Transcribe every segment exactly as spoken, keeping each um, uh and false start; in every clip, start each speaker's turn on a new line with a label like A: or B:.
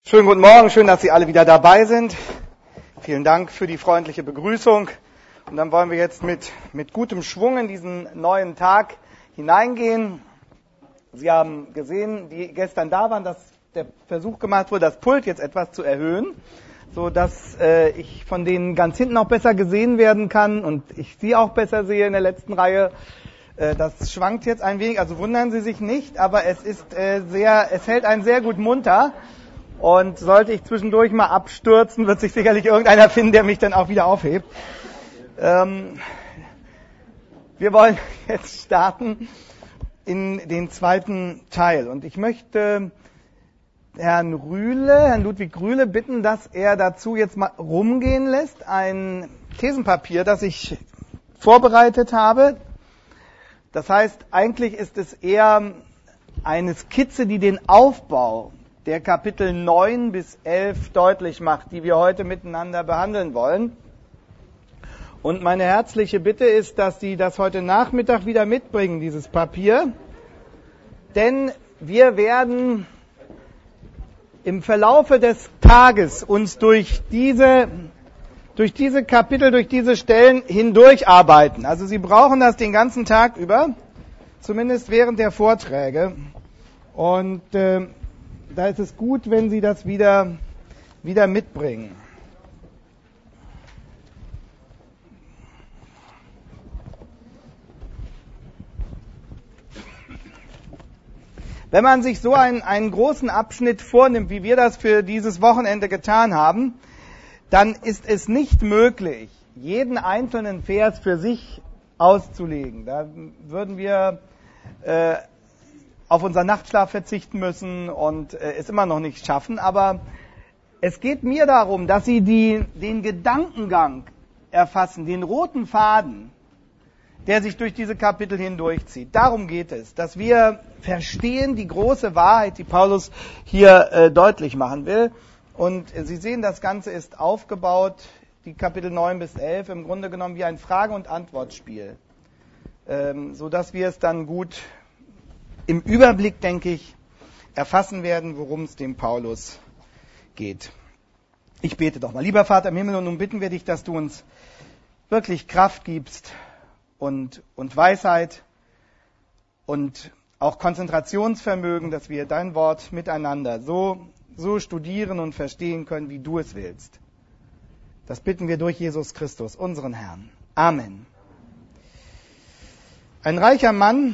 A: Schönen guten Morgen, schön, dass Sie alle wieder dabei sind. Vielen Dank für die freundliche Begrüßung. Und dann wollen wir jetzt mit, mit gutem Schwung in diesen neuen Tag hineingehen. Sie haben gesehen, die gestern da waren, dass der Versuch gemacht wurde, das Pult jetzt etwas zu erhöhen, so dass äh, ich von denen ganz hinten auch besser gesehen werden kann und ich Sie auch besser sehe in der letzten Reihe. Äh, das schwankt jetzt ein wenig, also wundern Sie sich nicht, aber es ist äh, sehr, es hält einen sehr gut munter. Und sollte ich zwischendurch mal abstürzen, wird sich sicherlich irgendeiner finden, der mich dann auch wieder aufhebt. Ähm, wir wollen jetzt starten in den zweiten Teil. Und ich möchte Herrn Rühle, Herrn Ludwig Rühle bitten, dass er dazu jetzt mal rumgehen lässt. Ein Thesenpapier, das ich vorbereitet habe. Das heißt, eigentlich ist es eher eine Skizze, die den Aufbau der Kapitel neun bis elf deutlich macht, die wir heute miteinander behandeln wollen. Und meine herzliche Bitte ist, dass Sie das heute Nachmittag wieder mitbringen, dieses Papier. Denn wir werden im Verlaufe des Tages uns durch diese, durch diese Kapitel, durch diese Stellen hindurcharbeiten. Also Sie brauchen das den ganzen Tag über, zumindest während der Vorträge. Und äh, da ist es gut, wenn Sie das wieder, wieder mitbringen. Wenn man sich so einen, einen großen Abschnitt vornimmt, wie wir das für dieses Wochenende getan haben, dann ist es nicht möglich, jeden einzelnen Vers für sich auszulegen. Da würden wir äh, auf unseren Nachtschlaf verzichten müssen und äh, es immer noch nicht schaffen. Aber es geht mir darum, dass Sie die, den Gedankengang erfassen, den roten Faden, der sich durch diese Kapitel hindurchzieht. Darum geht es, dass wir verstehen die große Wahrheit, die Paulus hier äh, deutlich machen will. Und äh, Sie sehen, das Ganze ist aufgebaut, die Kapitel neun bis elf, im Grunde genommen wie ein Frage- und Antwortspiel, ähm, sodass wir es dann gut im Überblick, denke ich, erfassen werden, worum es dem Paulus geht. Ich bete doch mal. Lieber Vater im Himmel, und nun bitten wir dich, dass du uns wirklich Kraft gibst und, und Weisheit und auch Konzentrationsvermögen, dass wir dein Wort miteinander so, so studieren und verstehen können, wie du es willst. Das bitten wir durch Jesus Christus, unseren Herrn. Amen. Ein reicher Mann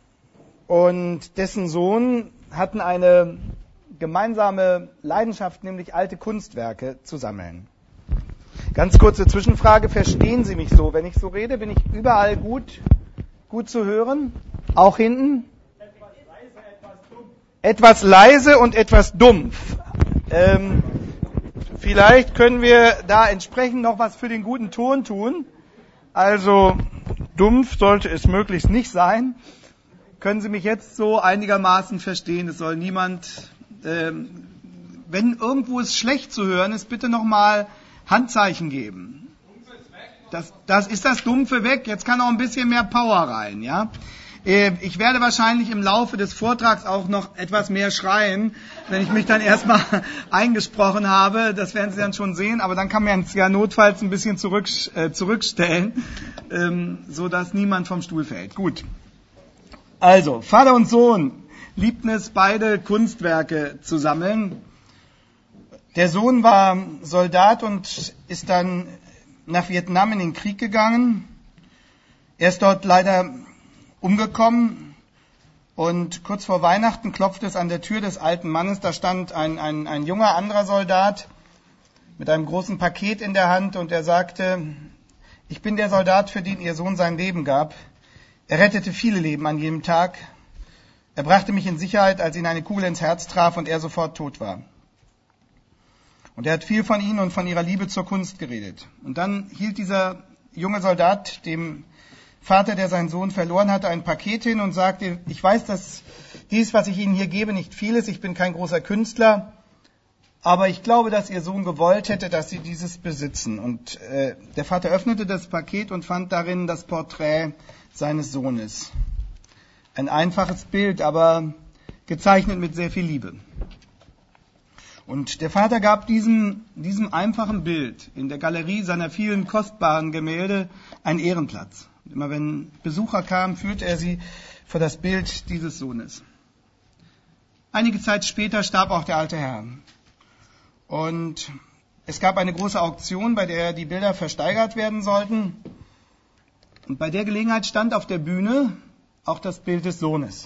A: und dessen Sohn hatten eine gemeinsame Leidenschaft, nämlich alte Kunstwerke zu sammeln. Ganz kurze Zwischenfrage, verstehen Sie mich so? Wenn ich so rede, bin ich überall gut, gut zu hören? Auch hinten? Etwas leise, etwas dumpf. Etwas leise und etwas dumpf. Ähm, vielleicht können wir da entsprechend noch was für den guten Ton tun. Also dumpf sollte es möglichst nicht sein. Können Sie mich jetzt so einigermaßen verstehen? Es soll niemand, ähm, wenn irgendwo es schlecht zu hören ist, bitte nochmal Handzeichen geben. Das, das ist das Dumpfe weg. Jetzt kann auch ein bisschen mehr Power rein, ja? Äh, ich werde wahrscheinlich im Laufe des Vortrags auch noch etwas mehr schreien, wenn ich mich dann erstmal eingesprochen habe. Das werden Sie dann schon sehen. Aber dann kann man es ja notfalls ein bisschen zurück, äh, zurückstellen, ähm, so dass niemand vom Stuhl fällt. Gut. Also, Vater und Sohn liebten es, beide Kunstwerke zu sammeln. Der Sohn war Soldat und ist dann nach Vietnam in den Krieg gegangen. Er ist dort leider umgekommen und kurz vor Weihnachten klopfte es an der Tür des alten Mannes. Da stand ein, ein, ein junger anderer Soldat mit einem großen Paket in der Hand und er sagte, ich bin der Soldat, für den Ihr Sohn sein Leben gab. Er rettete viele Leben an jedem Tag. Er brachte mich in Sicherheit, als ihn eine Kugel ins Herz traf und er sofort tot war. Und er hat viel von Ihnen und von Ihrer Liebe zur Kunst geredet. Und dann hielt dieser junge Soldat dem Vater, der seinen Sohn verloren hatte, ein Paket hin und sagte, ich weiß, dass dies, was ich Ihnen hier gebe, nicht viel ist. Ich bin kein großer Künstler. Aber ich glaube, dass Ihr Sohn gewollt hätte, dass Sie dieses besitzen. Und äh, der Vater öffnete das Paket und fand darin das Porträt seines Sohnes. Ein einfaches Bild, aber gezeichnet mit sehr viel Liebe. Und der Vater gab diesem, diesem einfachen Bild in der Galerie seiner vielen kostbaren Gemälde einen Ehrenplatz. Immer wenn Besucher kamen, führte er sie vor das Bild dieses Sohnes. Einige Zeit später starb auch der alte Herr. Und es gab eine große Auktion, bei der die Bilder versteigert werden sollten. Und bei der Gelegenheit stand auf der Bühne auch das Bild des Sohnes.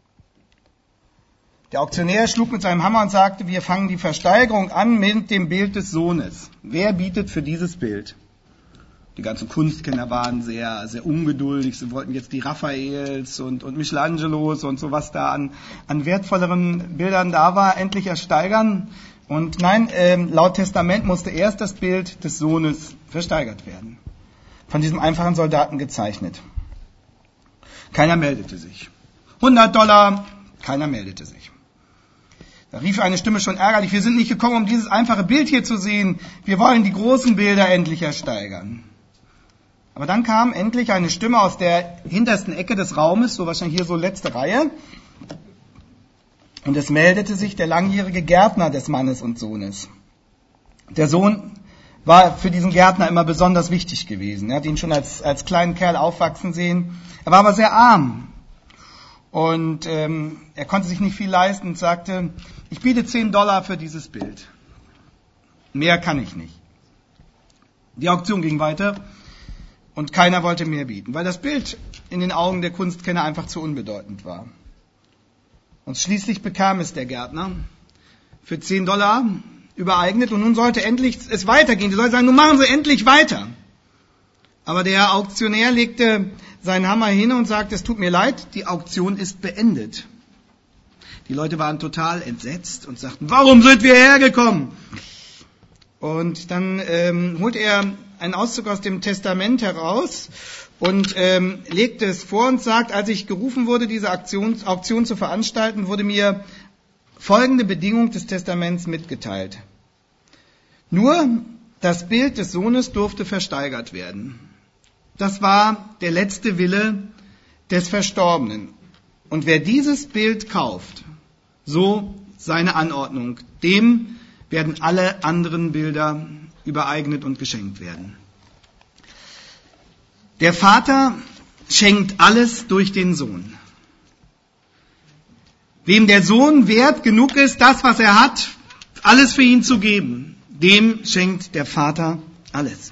A: Der Auktionär schlug mit seinem Hammer und sagte, wir fangen die Versteigerung an mit dem Bild des Sohnes. Wer bietet für dieses Bild? Die ganzen Kunstkenner waren sehr, sehr ungeduldig. Sie wollten jetzt die Raffaels und, und Michelangelos und so, was da an, an wertvolleren Bildern da war, endlich ersteigern. Und nein, ähm, laut Testament musste erst das Bild des Sohnes versteigert werden. Von diesem einfachen Soldaten gezeichnet. Keiner meldete sich. hundert Dollar, keiner meldete sich. Da rief eine Stimme schon ärgerlich, wir sind nicht gekommen, um dieses einfache Bild hier zu sehen. Wir wollen die großen Bilder endlich ersteigern. Aber dann kam endlich eine Stimme aus der hintersten Ecke des Raumes, so wahrscheinlich hier so letzte Reihe. Und es meldete sich der langjährige Gärtner des Mannes und Sohnes. Der Sohn war für diesen Gärtner immer besonders wichtig gewesen. Er hat ihn schon als, als kleinen Kerl aufwachsen sehen. Er war aber sehr arm. Und ähm, er konnte sich nicht viel leisten und sagte, ich biete zehn Dollar für dieses Bild. Mehr kann ich nicht. Die Auktion ging weiter und keiner wollte mehr bieten, weil das Bild in den Augen der Kunstkenner einfach zu unbedeutend war. Und schließlich bekam es der Gärtner für zehn Dollar übereignet und nun sollte endlich es weitergehen. Die Leute sagen, nun machen Sie endlich weiter. Aber der Auktionär legte seinen Hammer hin und sagte, es tut mir leid, die Auktion ist beendet. Die Leute waren total entsetzt und sagten, warum sind wir hergekommen? Und dann ähm, holte er einen Auszug aus dem Testament heraus und ähm, legte es vor und sagt, als ich gerufen wurde, diese Aktion, Auktion zu veranstalten, wurde mir folgende Bedingung des Testaments mitgeteilt. Nur das Bild des Sohnes durfte versteigert werden. Das war der letzte Wille des Verstorbenen. Und wer dieses Bild kauft, so seine Anordnung, dem werden alle anderen Bilder übereignet und geschenkt werden. Der Vater schenkt alles durch den Sohn. Wem der Sohn wert genug ist, das, was er hat, alles für ihn zu geben, dem schenkt der Vater alles.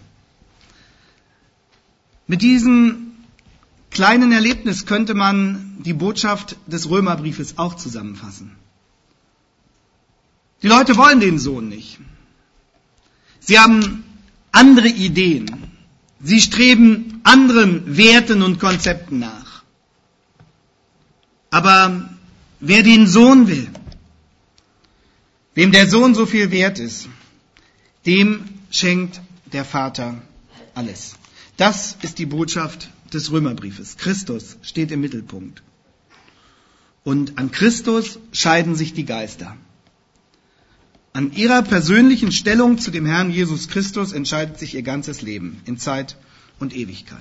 A: Mit diesem kleinen Erlebnis könnte man die Botschaft des Römerbriefes auch zusammenfassen. Die Leute wollen den Sohn nicht. Sie haben andere Ideen. Sie streben anderen Werten und Konzepten nach. Aber wer den Sohn will, wem der Sohn so viel wert ist, dem schenkt der Vater alles. Das ist die Botschaft des Römerbriefes. Christus steht im Mittelpunkt. Und an Christus scheiden sich die Geister. An ihrer persönlichen Stellung zu dem Herrn Jesus Christus entscheidet sich ihr ganzes Leben in Zeit und Ewigkeit.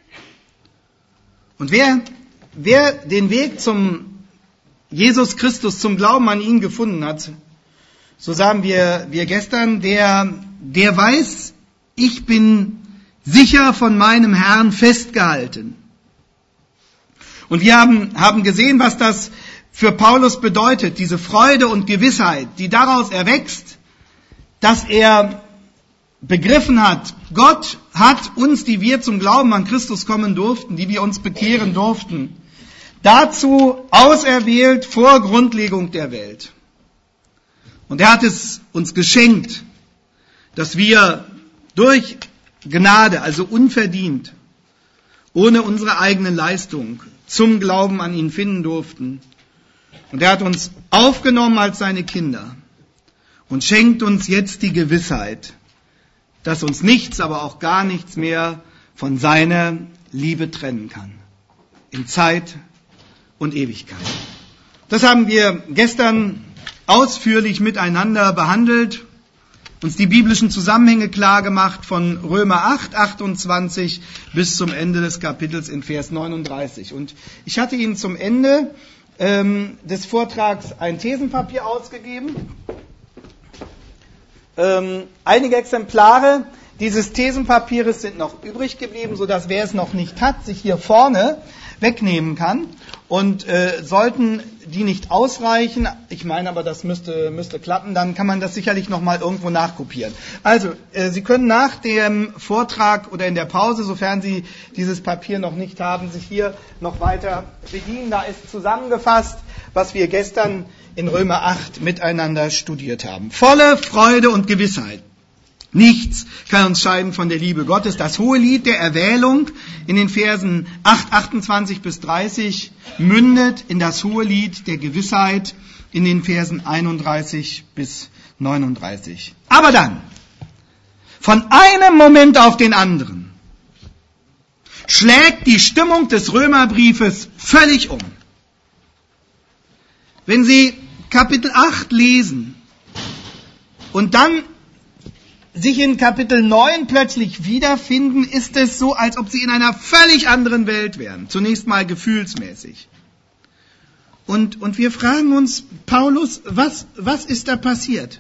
A: Und wer, wer den Weg zum Jesus Christus, zum Glauben an ihn gefunden hat, so sagen wir, wir gestern, der, der weiß, ich bin sicher von meinem Herrn festgehalten. Und wir haben, haben gesehen, was das für Paulus bedeutet, diese Freude und Gewissheit, die daraus erwächst, dass er begriffen hat, Gott hat uns, die wir zum Glauben an Christus kommen durften, die wir uns bekehren durften, dazu auserwählt vor Grundlegung der Welt. Und er hat es uns geschenkt, dass wir durch Gnade, also unverdient, ohne unsere eigene Leistung, zum Glauben an ihn finden durften. Und er hat uns aufgenommen als seine Kinder und schenkt uns jetzt die Gewissheit, dass uns nichts, aber auch gar nichts mehr von seiner Liebe trennen kann. In Zeit und Ewigkeit. Das haben wir gestern ausführlich miteinander behandelt, uns die biblischen Zusammenhänge klar gemacht von Römer acht, achtundzwanzig bis zum Ende des Kapitels in Vers neununddreißig. Und ich hatte Ihnen zum Ende ähm, des Vortrags ein Thesenpapier ausgegeben. Ähm, einige Exemplare dieses Thesenpapieres sind noch übrig geblieben, sodass wer es noch nicht hat, sich hier vorne wegnehmen kann. Und äh, sollten die nicht ausreichen, ich meine aber, das müsste, müsste klappen, dann kann man das sicherlich nochmal irgendwo nachkopieren. Also, äh, Sie können nach dem Vortrag oder in der Pause, sofern Sie dieses Papier noch nicht haben, sich hier noch weiter bedienen. Da ist zusammengefasst, was wir gestern in Römer acht miteinander studiert haben. Volle Freude und Gewissheit. Nichts kann uns scheiden von der Liebe Gottes. Das hohe Lied der Erwählung in den Versen acht, achtundzwanzig bis dreißig mündet in das hohe Lied der Gewissheit in den Versen einunddreißig bis neununddreißig. Aber dann, von einem Moment auf den anderen, schlägt die Stimmung des Römerbriefes völlig um. Wenn Sie Kapitel acht lesen und dann sich in Kapitel neun plötzlich wiederfinden, ist es so, als ob sie in einer völlig anderen Welt wären. Zunächst mal gefühlsmäßig. Und, und wir fragen uns, Paulus, was, was ist da passiert?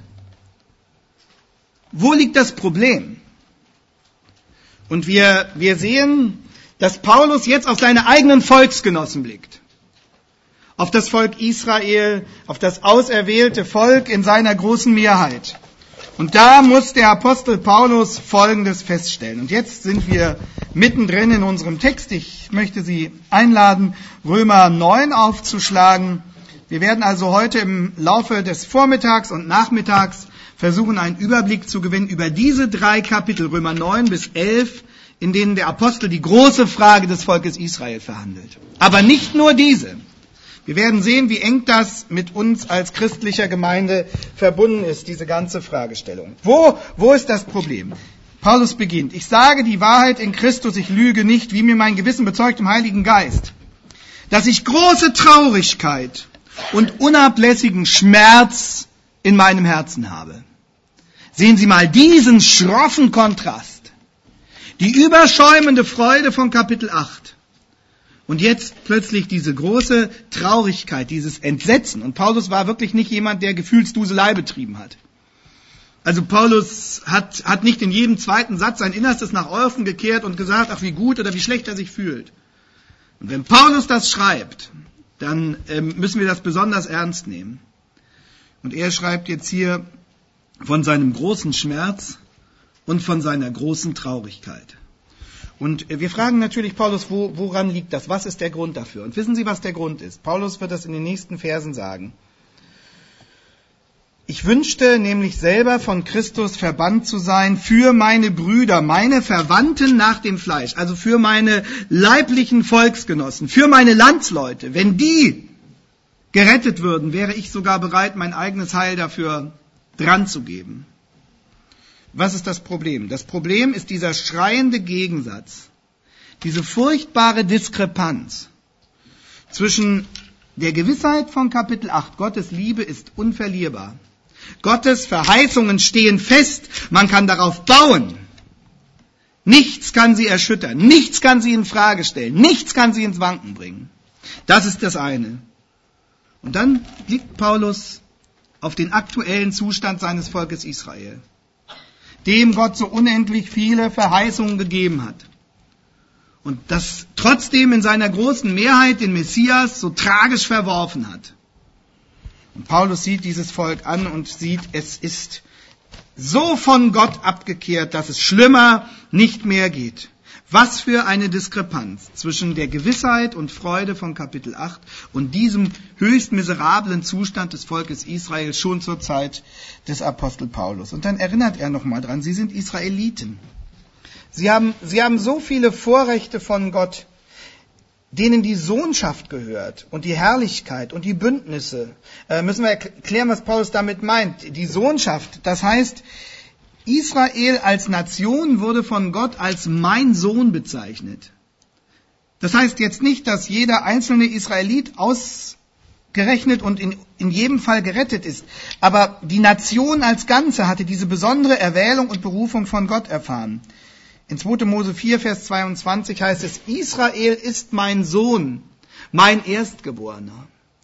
A: Wo liegt das Problem? Und wir, wir sehen, dass Paulus jetzt auf seine eigenen Volksgenossen blickt. Auf das Volk Israel, auf das auserwählte Volk in seiner großen Mehrheit. Und da muss der Apostel Paulus Folgendes feststellen. Und jetzt sind wir mittendrin in unserem Text. Ich möchte Sie einladen, Römer neun aufzuschlagen. Wir werden also heute im Laufe des Vormittags und Nachmittags versuchen, einen Überblick zu gewinnen über diese drei Kapitel, Römer neun bis elf, in denen der Apostel die große Frage des Volkes Israel verhandelt. Aber nicht nur diese. Wir werden sehen, wie eng das mit uns als christlicher Gemeinde verbunden ist, diese ganze Fragestellung. Wo, wo ist das Problem? Paulus beginnt. Ich sage die Wahrheit in Christus, ich lüge nicht, wie mir mein Gewissen bezeugt im Heiligen Geist, dass ich große Traurigkeit und unablässigen Schmerz in meinem Herzen habe. Sehen Sie mal diesen schroffen Kontrast. Die überschäumende Freude von Kapitel acht. Und jetzt plötzlich diese große Traurigkeit, dieses Entsetzen. Und Paulus war wirklich nicht jemand, der Gefühlsduselei betrieben hat. Also Paulus hat, hat nicht in jedem zweiten Satz sein Innerstes nach außen gekehrt und gesagt, ach wie gut oder wie schlecht er sich fühlt. Und wenn Paulus das schreibt, dann ähm, müssen wir das besonders ernst nehmen. Und er schreibt jetzt hier von seinem großen Schmerz und von seiner großen Traurigkeit. Und wir fragen natürlich Paulus, wo, woran liegt das? Was ist der Grund dafür? Und wissen Sie, was der Grund ist? Paulus wird das in den nächsten Versen sagen. Ich wünschte nämlich selber von Christus verbannt zu sein für meine Brüder, meine Verwandten nach dem Fleisch, also für meine leiblichen Volksgenossen, für meine Landsleute. Wenn die gerettet würden, wäre ich sogar bereit, mein eigenes Heil dafür dran zu geben. Was ist das Problem? Das Problem ist dieser schreiende Gegensatz, diese furchtbare Diskrepanz zwischen der Gewissheit von Kapitel acht, Gottes Liebe ist unverlierbar. Gottes Verheißungen stehen fest, man kann darauf bauen. Nichts kann sie erschüttern, nichts kann sie in Frage stellen, nichts kann sie ins Wanken bringen. Das ist das eine. Und dann blickt Paulus auf den aktuellen Zustand seines Volkes Israel, dem Gott so unendlich viele Verheißungen gegeben hat. Und das trotzdem in seiner großen Mehrheit den Messias so tragisch verworfen hat. Und Paulus sieht dieses Volk an und sieht, es ist so von Gott abgekehrt, dass es schlimmer nicht mehr geht. Was für eine Diskrepanz zwischen der Gewissheit und Freude von Kapitel acht und diesem höchst miserablen Zustand des Volkes Israel schon zur Zeit des Apostel Paulus. Und dann erinnert er nochmal dran, sie sind Israeliten. Sie haben, sie haben so viele Vorrechte von Gott, denen die Sohnschaft gehört und die Herrlichkeit und die Bündnisse. Äh, müssen wir erklären, was Paulus damit meint. Die Sohnschaft, das heißt, Israel als Nation wurde von Gott als mein Sohn bezeichnet. Das heißt jetzt nicht, dass jeder einzelne Israelit ausgerechnet und in, in jedem Fall gerettet ist. Aber die Nation als Ganze hatte diese besondere Erwählung und Berufung von Gott erfahren. In zweiter Mose vier, Vers zweiundzwanzig heißt es, Israel ist mein Sohn, mein Erstgeborener.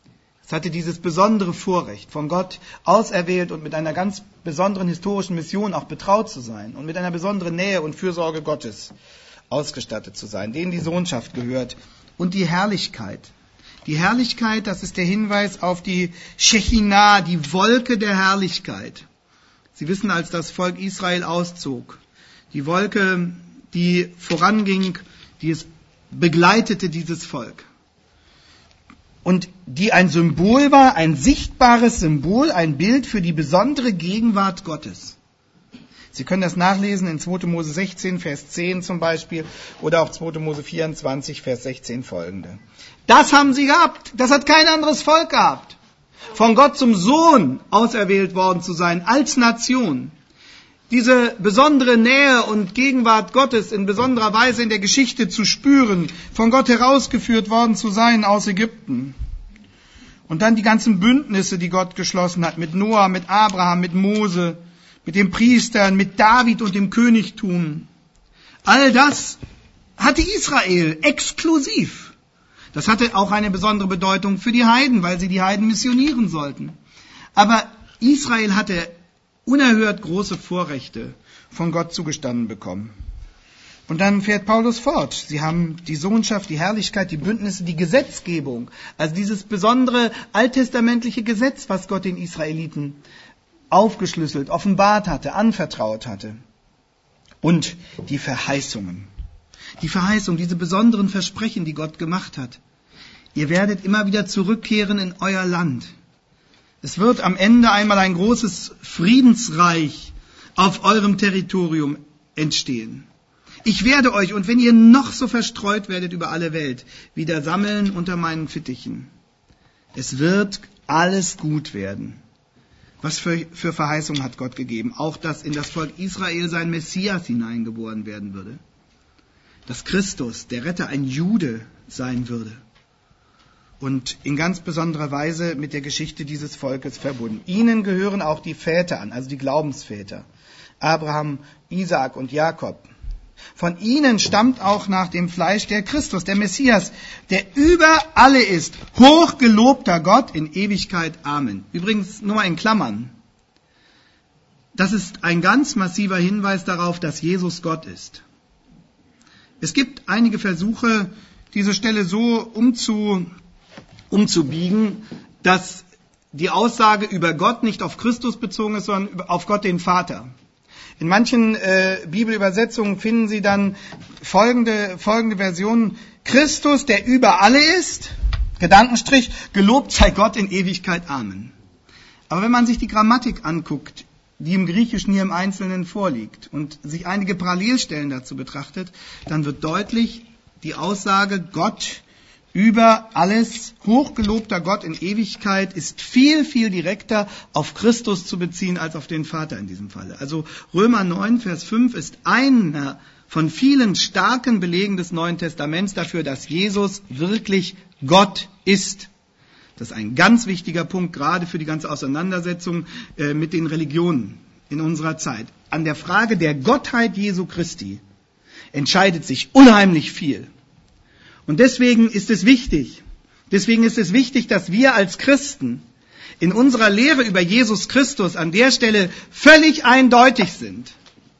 A: Es hatte dieses besondere Vorrecht, von Gott auserwählt und mit einer ganz besonderen historischen Mission auch betraut zu sein und mit einer besonderen Nähe und Fürsorge Gottes ausgestattet zu sein, denen die Sohnschaft gehört. Und die Herrlichkeit. Die Herrlichkeit, das ist der Hinweis auf die Shechinah, die Wolke der Herrlichkeit. Sie wissen, als das Volk Israel auszog, die Wolke, die voranging, die es begleitete, dieses Volk. Und die ein Symbol war, ein sichtbares Symbol, ein Bild für die besondere Gegenwart Gottes. Sie können das nachlesen in zweiter Mose sechzehn, Vers zehn zum Beispiel, oder auch zweiter Mose vierundzwanzig, Vers sechzehn folgende. Das haben sie gehabt. Das hat kein anderes Volk gehabt. Von Gott zum Sohn auserwählt worden zu sein, als Nation. Diese besondere Nähe und Gegenwart Gottes in besonderer Weise in der Geschichte zu spüren, von Gott herausgeführt worden zu sein aus Ägypten. Und dann die ganzen Bündnisse, die Gott geschlossen hat, mit Noah, mit Abraham, mit Mose, mit den Priestern, mit David und dem Königtum. All das hatte Israel exklusiv. Das hatte auch eine besondere Bedeutung für die Heiden, weil sie die Heiden missionieren sollten. Aber Israel hatte unerhört große Vorrechte von Gott zugestanden bekommen. Und dann fährt Paulus fort. Sie haben die Sohnschaft, die Herrlichkeit, die Bündnisse, die Gesetzgebung. Also dieses besondere alttestamentliche Gesetz, was Gott den Israeliten aufgeschlüsselt, offenbart hatte, anvertraut hatte. Und die Verheißungen. Die Verheißung, diese besonderen Versprechen, die Gott gemacht hat. Ihr werdet immer wieder zurückkehren in euer Land. Es wird am Ende einmal ein großes Friedensreich auf eurem Territorium entstehen. Ich werde euch, und wenn ihr noch so verstreut werdet über alle Welt, wieder sammeln unter meinen Fittichen. Es wird alles gut werden. Was für, für Verheißung hat Gott gegeben? Auch, dass in das Volk Israel sein Messias hineingeboren werden würde. Dass Christus, der Retter, ein Jude sein würde. Und in ganz besonderer Weise mit der Geschichte dieses Volkes verbunden. Ihnen gehören auch die Väter an, also die Glaubensväter. Abraham, Isaak und Jakob. Von ihnen stammt auch nach dem Fleisch der Christus, der Messias, der über alle ist. Hochgelobter Gott in Ewigkeit. Amen. Übrigens nur in Klammern. Das ist ein ganz massiver Hinweis darauf, dass Jesus Gott ist. Es gibt einige Versuche, diese Stelle so umzu, umzubiegen, dass die Aussage über Gott nicht auf Christus bezogen ist, sondern auf Gott den Vater. In manchen äh, Bibelübersetzungen finden Sie dann folgende, folgende Version. Christus, der über alle ist, Gedankenstrich, gelobt sei Gott in Ewigkeit. Amen. Aber wenn man sich die Grammatik anguckt, die im Griechischen hier im Einzelnen vorliegt und sich einige Parallelstellen dazu betrachtet, dann wird deutlich die Aussage Gott über alles, hochgelobter Gott in Ewigkeit, ist viel, viel direkter auf Christus zu beziehen als auf den Vater in diesem Falle. Also Römer neun, Vers fünf ist einer von vielen starken Belegen des Neuen Testaments dafür, dass Jesus wirklich Gott ist. Das ist ein ganz wichtiger Punkt, gerade für die ganze Auseinandersetzung äh, mit den Religionen in unserer Zeit. An der Frage der Gottheit Jesu Christi entscheidet sich unheimlich viel. Und deswegen ist es wichtig, deswegen ist es wichtig, dass wir als Christen in unserer Lehre über Jesus Christus an der Stelle völlig eindeutig sind.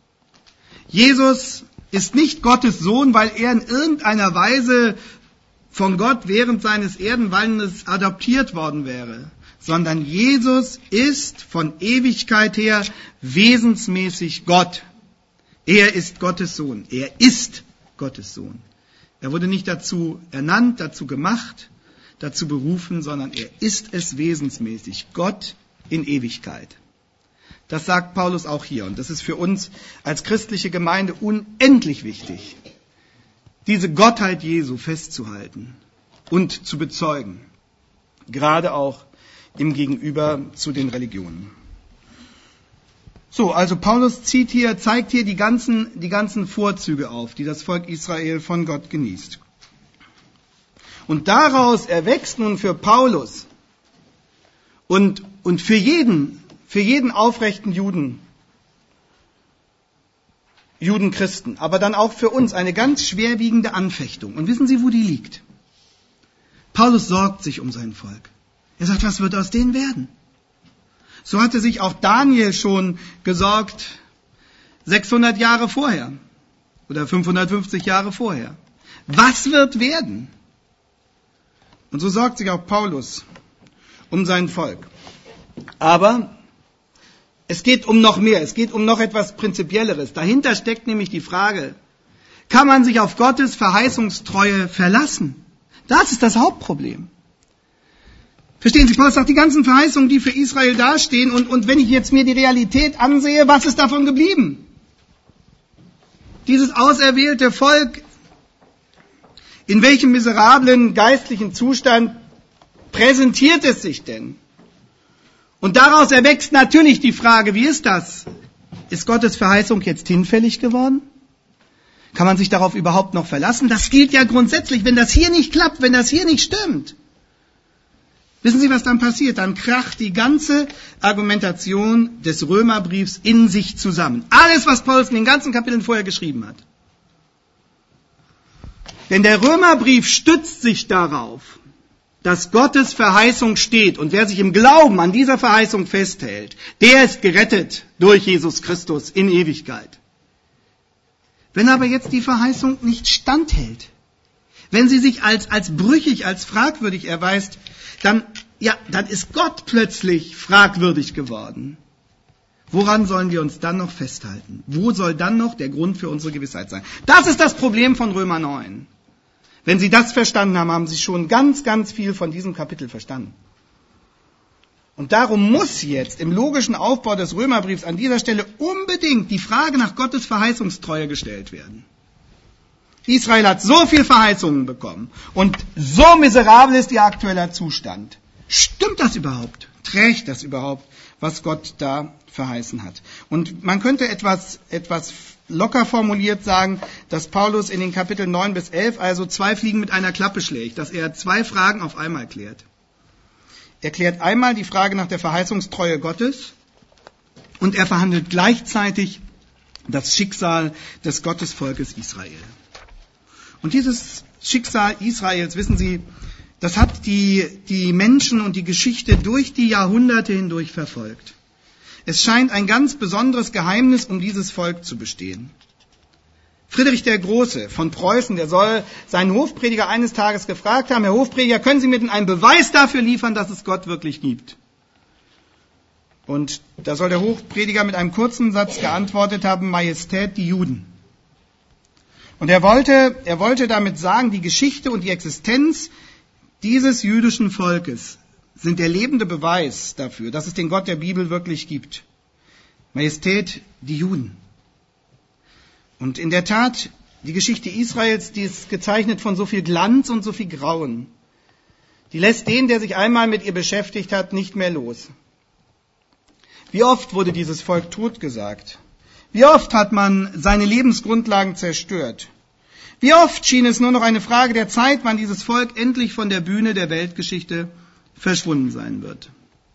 A: Jesus ist nicht Gottes Sohn, weil er in irgendeiner Weise von Gott während seines Erdenwandels adoptiert worden wäre, sondern Jesus ist von Ewigkeit her wesensmäßig Gott. Er ist Gottes Sohn. Er ist Gottes Sohn. Er wurde nicht dazu ernannt, dazu gemacht, dazu berufen, sondern er ist es wesensmäßig. Gott in Ewigkeit. Das sagt Paulus auch hier. Und das ist für uns als christliche Gemeinde unendlich wichtig, diese Gottheit Jesu festzuhalten und zu bezeugen. Gerade auch im Gegenüber zu den Religionen. So, also Paulus zieht hier, zeigt hier die ganzen, die ganzen Vorzüge auf, die das Volk Israel von Gott genießt. Und daraus erwächst nun für Paulus und, und für jeden, für jeden aufrechten Juden, Judenchristen, aber dann auch für uns eine ganz schwerwiegende Anfechtung. Und wissen Sie, wo die liegt? Paulus sorgt sich um sein Volk. Er sagt, was wird aus denen werden? So hatte sich auch Daniel schon gesorgt, sechshundert Jahre vorher oder fünfhundertfünfzig Jahre vorher. Was wird werden? Und so sorgt sich auch Paulus um sein Volk. Aber es geht um noch mehr, es geht um noch etwas Prinzipielleres. Dahinter steckt nämlich die Frage, kann man sich auf Gottes Verheißungstreue verlassen? Das ist das Hauptproblem. Verstehen Sie, Paulus sagt, die ganzen Verheißungen, die für Israel dastehen, und, und wenn ich jetzt mir die Realität ansehe, was ist davon geblieben? Dieses auserwählte Volk, in welchem miserablen geistlichen Zustand präsentiert es sich denn? Und daraus erwächst natürlich die Frage, wie ist das? Ist Gottes Verheißung jetzt hinfällig geworden? Kann man sich darauf überhaupt noch verlassen? Das gilt ja grundsätzlich, wenn das hier nicht klappt, wenn das hier nicht stimmt. Wissen Sie, was dann passiert? Dann kracht die ganze Argumentation des Römerbriefs in sich zusammen. Alles, was Paulus in den ganzen Kapiteln vorher geschrieben hat. Denn der Römerbrief stützt sich darauf, dass Gottes Verheißung steht. Und wer sich im Glauben an dieser Verheißung festhält, der ist gerettet durch Jesus Christus in Ewigkeit. Wenn aber jetzt die Verheißung nicht standhält, wenn sie sich als, als brüchig, als fragwürdig erweist, dann, ja, dann ist Gott plötzlich fragwürdig geworden. Woran sollen wir uns dann noch festhalten? Wo soll dann noch der Grund für unsere Gewissheit sein? Das ist das Problem von Römer neun. Wenn Sie das verstanden haben, haben Sie schon ganz, ganz viel von diesem Kapitel verstanden. Und darum muss jetzt im logischen Aufbau des Römerbriefs an dieser Stelle unbedingt die Frage nach Gottes Verheißungstreue gestellt werden. Israel hat so viel Verheißungen bekommen und so miserabel ist ihr aktueller Zustand. Stimmt das überhaupt? Trägt das überhaupt, was Gott da verheißen hat? Und man könnte etwas, etwas locker formuliert sagen, dass Paulus in den Kapiteln neun bis elf also zwei Fliegen mit einer Klappe schlägt, dass er zwei Fragen auf einmal klärt. Er klärt einmal die Frage nach der Verheißungstreue Gottes und er verhandelt gleichzeitig das Schicksal des Gottesvolkes Israel. Und dieses Schicksal Israels, wissen Sie, das hat die, die Menschen und die Geschichte durch die Jahrhunderte hindurch verfolgt. Es scheint ein ganz besonderes Geheimnis um dieses Volk zu bestehen. Friedrich der Große von Preußen, der soll seinen Hofprediger eines Tages gefragt haben, Herr Hofprediger, können Sie mir denn einen Beweis dafür liefern, dass es Gott wirklich gibt? Und da soll der Hofprediger mit einem kurzen Satz geantwortet haben, Majestät, die Juden. Und er wollte, er wollte damit sagen, die Geschichte und die Existenz dieses jüdischen Volkes sind der lebende Beweis dafür, dass es den Gott der Bibel wirklich gibt. Majestät, die Juden. Und in der Tat, die Geschichte Israels, die ist gezeichnet von so viel Glanz und so viel Grauen. Die lässt den, der sich einmal mit ihr beschäftigt hat, nicht mehr los. Wie oft wurde dieses Volk totgesagt? Wie oft hat man seine Lebensgrundlagen zerstört? Wie oft schien es nur noch eine Frage der Zeit, wann dieses Volk endlich von der Bühne der Weltgeschichte verschwunden sein wird.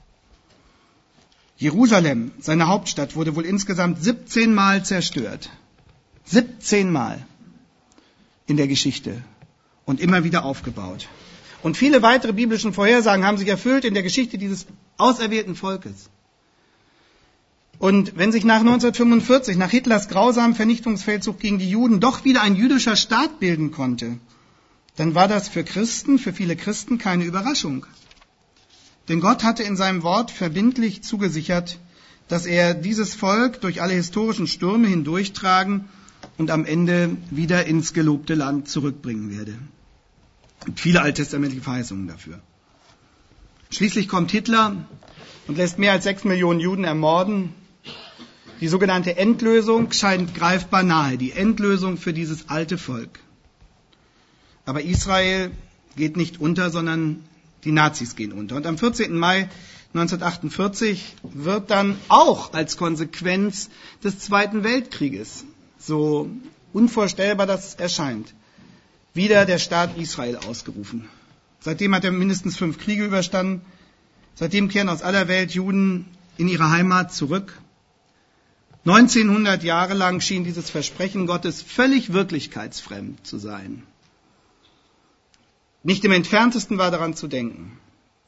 A: Jerusalem, seine Hauptstadt, wurde wohl insgesamt siebzehn Mal zerstört. siebzehn Mal in der Geschichte und immer wieder aufgebaut. Und viele weitere biblischen Vorhersagen haben sich erfüllt in der Geschichte dieses auserwählten Volkes. Und wenn sich nach neunzehnhundertfünfundvierzig, nach Hitlers grausamen Vernichtungsfeldzug gegen die Juden, doch wieder ein jüdischer Staat bilden konnte, dann war das für Christen, für viele Christen keine Überraschung. Denn Gott hatte in seinem Wort verbindlich zugesichert, dass er dieses Volk durch alle historischen Stürme hindurchtragen und am Ende wieder ins gelobte Land zurückbringen werde. Und viele alttestamentliche Verheißungen dafür. Schließlich kommt Hitler und lässt mehr als sechs Millionen Juden ermorden. Die sogenannte Endlösung scheint greifbar nahe, die Endlösung für dieses alte Volk. Aber Israel geht nicht unter, sondern die Nazis gehen unter. Und am vierzehnten Mai neunzehnhundertachtundvierzig wird dann auch als Konsequenz des Zweiten Weltkrieges, so unvorstellbar das erscheint, wieder der Staat Israel ausgerufen. Seitdem hat er mindestens fünf Kriege überstanden. Seitdem kehren aus aller Welt Juden in ihre Heimat zurück. neunzehnhundert Jahre lang schien dieses Versprechen Gottes völlig wirklichkeitsfremd zu sein. Nicht im Entferntesten war daran zu denken.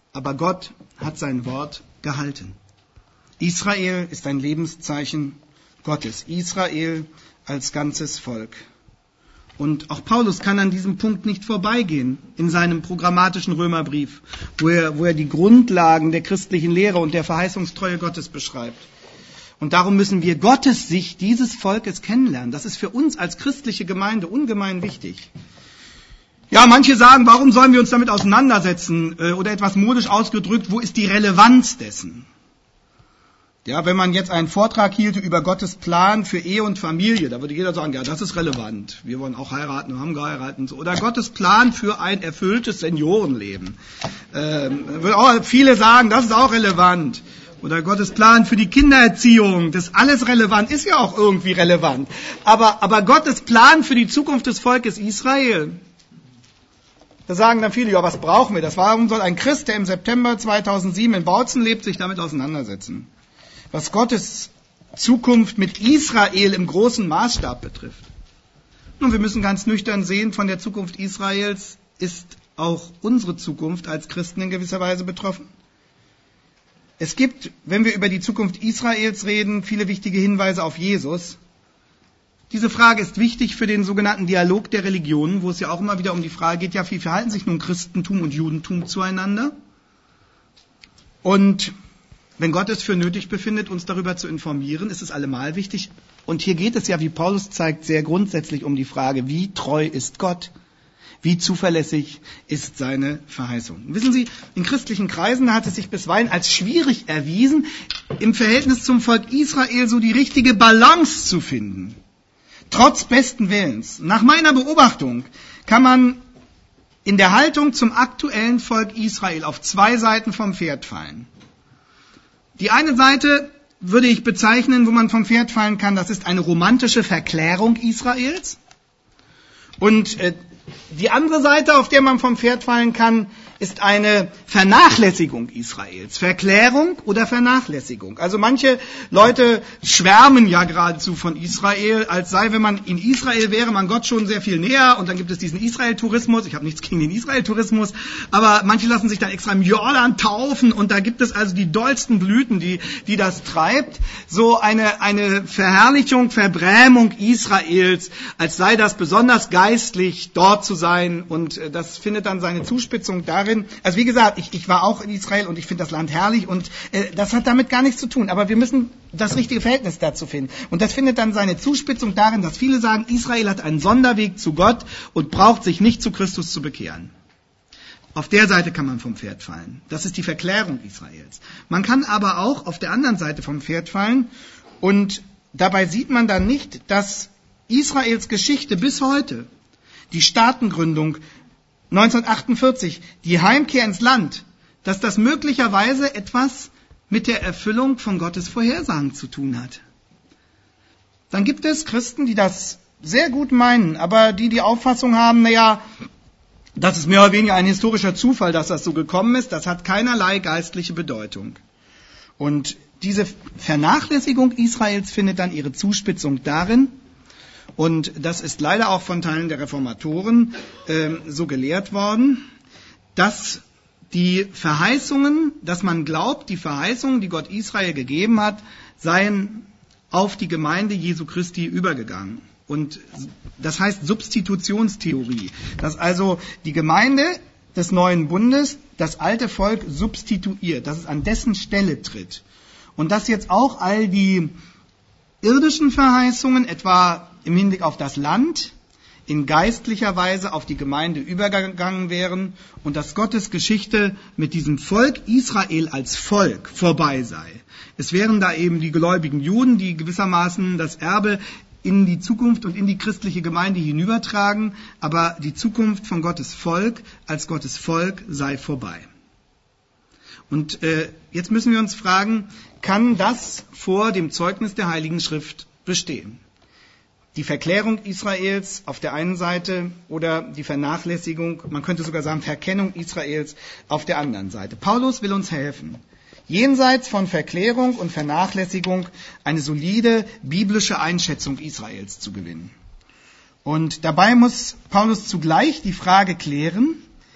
A: aber Gott hat sein Wort gehalten. Israel ist ein Lebenszeichen Gottes. Israel als ganzes Volk. Und auch Paulus kann an diesem Punkt nicht vorbeigehen in seinem programmatischen Römerbrief, wo er, wo er die Grundlagen der christlichen Lehre und der Verheißungstreue Gottes beschreibt. Und darum müssen wir Gottes Sicht dieses Volkes kennenlernen. Das ist für uns als christliche Gemeinde ungemein wichtig. Ja, manche sagen, warum sollen wir uns damit auseinandersetzen? Oder etwas modisch ausgedrückt, wo ist die Relevanz dessen? Ja, wenn man jetzt einen Vortrag hielte über Gottes Plan für Ehe und Familie, da würde jeder sagen, ja, das ist relevant. Wir wollen auch heiraten und haben geheiratet und so. Oder Gottes Plan für ein erfülltes Seniorenleben. Ähm, würden auch viele sagen, das ist auch relevant. Oder Gottes Plan für die Kindererziehung, das ist alles relevant, ist ja auch irgendwie relevant. Aber, aber Gottes Plan für die Zukunft des Volkes Israel, da sagen dann viele, ja, was brauchen wir das? Warum soll ein Christ, der im September zweitausendsieben in Bautzen lebt, sich damit auseinandersetzen? Was Gottes Zukunft mit Israel im großen Maßstab betrifft. Nun, wir müssen ganz nüchtern sehen, von der Zukunft Israels ist auch unsere Zukunft als Christen in gewisser Weise betroffen. Es gibt, wenn wir über die Zukunft Israels reden, viele wichtige Hinweise auf Jesus. Diese Frage ist wichtig für den sogenannten Dialog der Religionen, wo es ja auch immer wieder um die Frage geht, ja, wie verhalten sich nun Christentum und Judentum zueinander? Und wenn Gott es für nötig befindet, uns darüber zu informieren, ist es allemal wichtig. Und hier geht es ja, wie Paulus zeigt, sehr grundsätzlich um die Frage, wie treu ist Gott? Wie zuverlässig ist seine Verheißung? Wissen Sie, in christlichen Kreisen hat es sich bisweilen als schwierig erwiesen, im Verhältnis zum Volk Israel so die richtige Balance zu finden. Trotz besten Willens. Nach meiner Beobachtung kann man in der Haltung zum aktuellen Volk Israel auf zwei Seiten vom Pferd fallen. Die eine Seite würde ich bezeichnen, wo man vom Pferd fallen kann, das ist eine romantische Verklärung Israels. Und äh, die andere Seite, auf der man vom Pferd fallen kann, ist eine Vernachlässigung Israels. Verklärung oder Vernachlässigung. Also manche Leute schwärmen ja geradezu von Israel, als sei, wenn man in Israel wäre, man Gott schon sehr viel näher. Und dann gibt es diesen Israel-Tourismus. Ich habe nichts gegen den Israel-Tourismus. Aber manche lassen sich dann extra im Jordan taufen. Und da gibt es also die dollsten Blüten, die, die das treibt. So eine, eine Verherrlichung, Verbrämung Israels, als sei das besonders geistlich, dort zu sein. Und das findet dann seine Zuspitzung darin. Also wie gesagt, ich, ich war auch in Israel und ich finde das Land herrlich und äh, das hat damit gar nichts zu tun. Aber wir müssen das richtige Verhältnis dazu finden. Und das findet dann seine Zuspitzung darin, dass viele sagen, Israel hat einen Sonderweg zu Gott und braucht sich nicht zu Christus zu bekehren. Auf der Seite kann man vom Pferd fallen. Das ist die Verklärung Israels. Man kann aber auch auf der anderen Seite vom Pferd fallen und dabei sieht man dann nicht, dass Israels Geschichte bis heute, die Staatengründung neunzehnhundertachtundvierzig, die Heimkehr ins Land, dass das möglicherweise etwas mit der Erfüllung von Gottes Vorhersagen zu tun hat. Dann gibt es Christen, die das sehr gut meinen, aber die die Auffassung haben, naja, das ist mehr oder weniger ein historischer Zufall, dass das so gekommen ist, das hat keinerlei geistliche Bedeutung. Und diese Vernachlässigung Israels findet dann ihre Zuspitzung darin, und das ist leider auch von Teilen der Reformatoren äh, so gelehrt worden, dass die Verheißungen, dass man glaubt, die Verheißungen, die Gott Israel gegeben hat, seien auf die Gemeinde Jesu Christi übergegangen. Und das heißt Substitutionstheorie, dass also die Gemeinde des neuen Bundes das alte Volk substituiert, dass es an dessen Stelle tritt. Und dass jetzt auch all die irdischen Verheißungen, etwa im Hinblick auf das Land, in geistlicher Weise auf die Gemeinde übergegangen wären und dass Gottes Geschichte mit diesem Volk Israel als Volk vorbei sei. Es wären da eben die gläubigen Juden, die gewissermaßen das Erbe in die Zukunft und in die christliche Gemeinde hinübertragen, aber die Zukunft von Gottes Volk als Gottes Volk sei vorbei. Und äh, jetzt müssen wir uns fragen, kann das vor dem Zeugnis der Heiligen Schrift bestehen? Die Verklärung Israels auf der einen Seite oder die Vernachlässigung, man könnte sogar sagen Verkennung Israels auf der anderen Seite. Paulus will uns helfen, jenseits von Verklärung und Vernachlässigung eine solide biblische Einschätzung Israels zu gewinnen. Und dabei muss Paulus zugleich die Frage klären,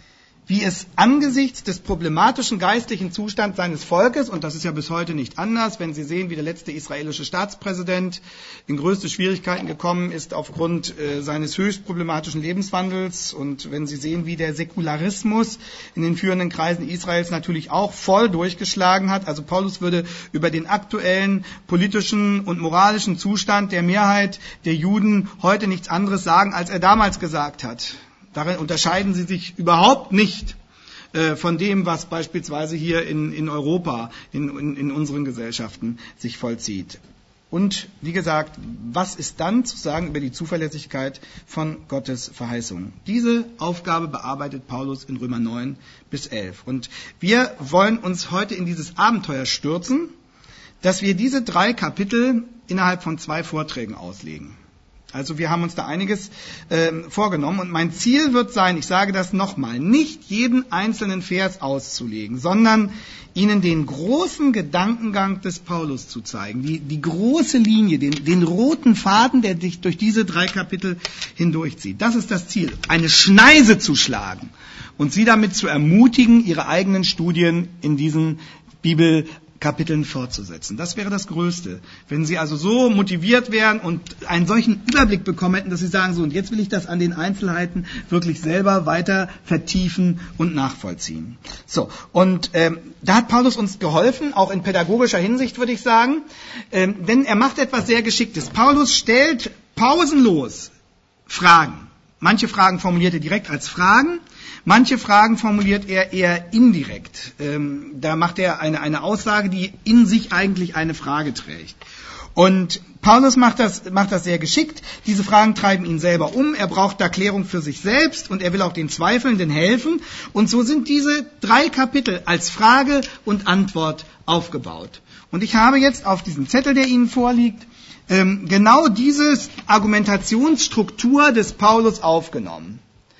A: wie es angesichts des problematischen geistlichen Zustands seines Volkes, und das ist ja bis heute nicht anders, wenn Sie sehen, wie der letzte israelische Staatspräsident in größte Schwierigkeiten gekommen ist aufgrund äh, seines höchst problematischen Lebenswandels, und wenn Sie sehen, wie der Säkularismus in den führenden Kreisen Israels natürlich auch voll durchgeschlagen hat. Also Paulus würde über den aktuellen politischen und moralischen Zustand der Mehrheit der Juden heute nichts anderes sagen, als er damals gesagt hat. Darin unterscheiden sie sich überhaupt nicht äh, von dem, was beispielsweise hier in, in Europa, in, in, in unseren Gesellschaften sich vollzieht. Und wie gesagt, was ist dann zu sagen über die Zuverlässigkeit von Gottes Verheißungen? Diese Aufgabe bearbeitet Paulus in Römer neun bis elf. Und wir wollen uns heute in dieses Abenteuer stürzen, dass wir diese drei Kapitel innerhalb von zwei Vorträgen auslegen. Also wir haben uns da einiges äh, vorgenommen, und mein Ziel wird sein, ich sage das nochmal, nicht jeden einzelnen Vers auszulegen, sondern Ihnen den großen Gedankengang des Paulus zu zeigen, die, die große Linie, den, den roten Faden, der sich durch diese drei Kapitel hindurchzieht. Das ist das Ziel, eine Schneise zu schlagen und Sie damit zu ermutigen, Ihre eigenen Studien in diesen Bibel Kapiteln fortzusetzen. Das wäre das Größte. Wenn Sie also so motiviert wären und einen solchen Überblick bekommen hätten, dass Sie sagen, so, und jetzt will ich das an den Einzelheiten wirklich selber weiter vertiefen und nachvollziehen. So, und ähm, da hat Paulus uns geholfen, auch in pädagogischer Hinsicht, würde ich sagen, ähm, denn er macht etwas sehr Geschicktes. Paulus stellt pausenlos Fragen. Manche Fragen formuliert er direkt als Fragen, manche Fragen formuliert er eher indirekt. Ähm, da macht er eine, eine Aussage, die in sich eigentlich eine Frage trägt. Und Paulus macht das, macht das sehr geschickt. Diese Fragen treiben ihn selber um. Er braucht da Klärung für sich selbst und er will auch den Zweifelnden helfen. Und so sind diese drei Kapitel als Frage und Antwort aufgebaut. Und ich habe jetzt auf diesem Zettel, der Ihnen vorliegt, ähm, genau diese Argumentationsstruktur des Paulus aufgenommen.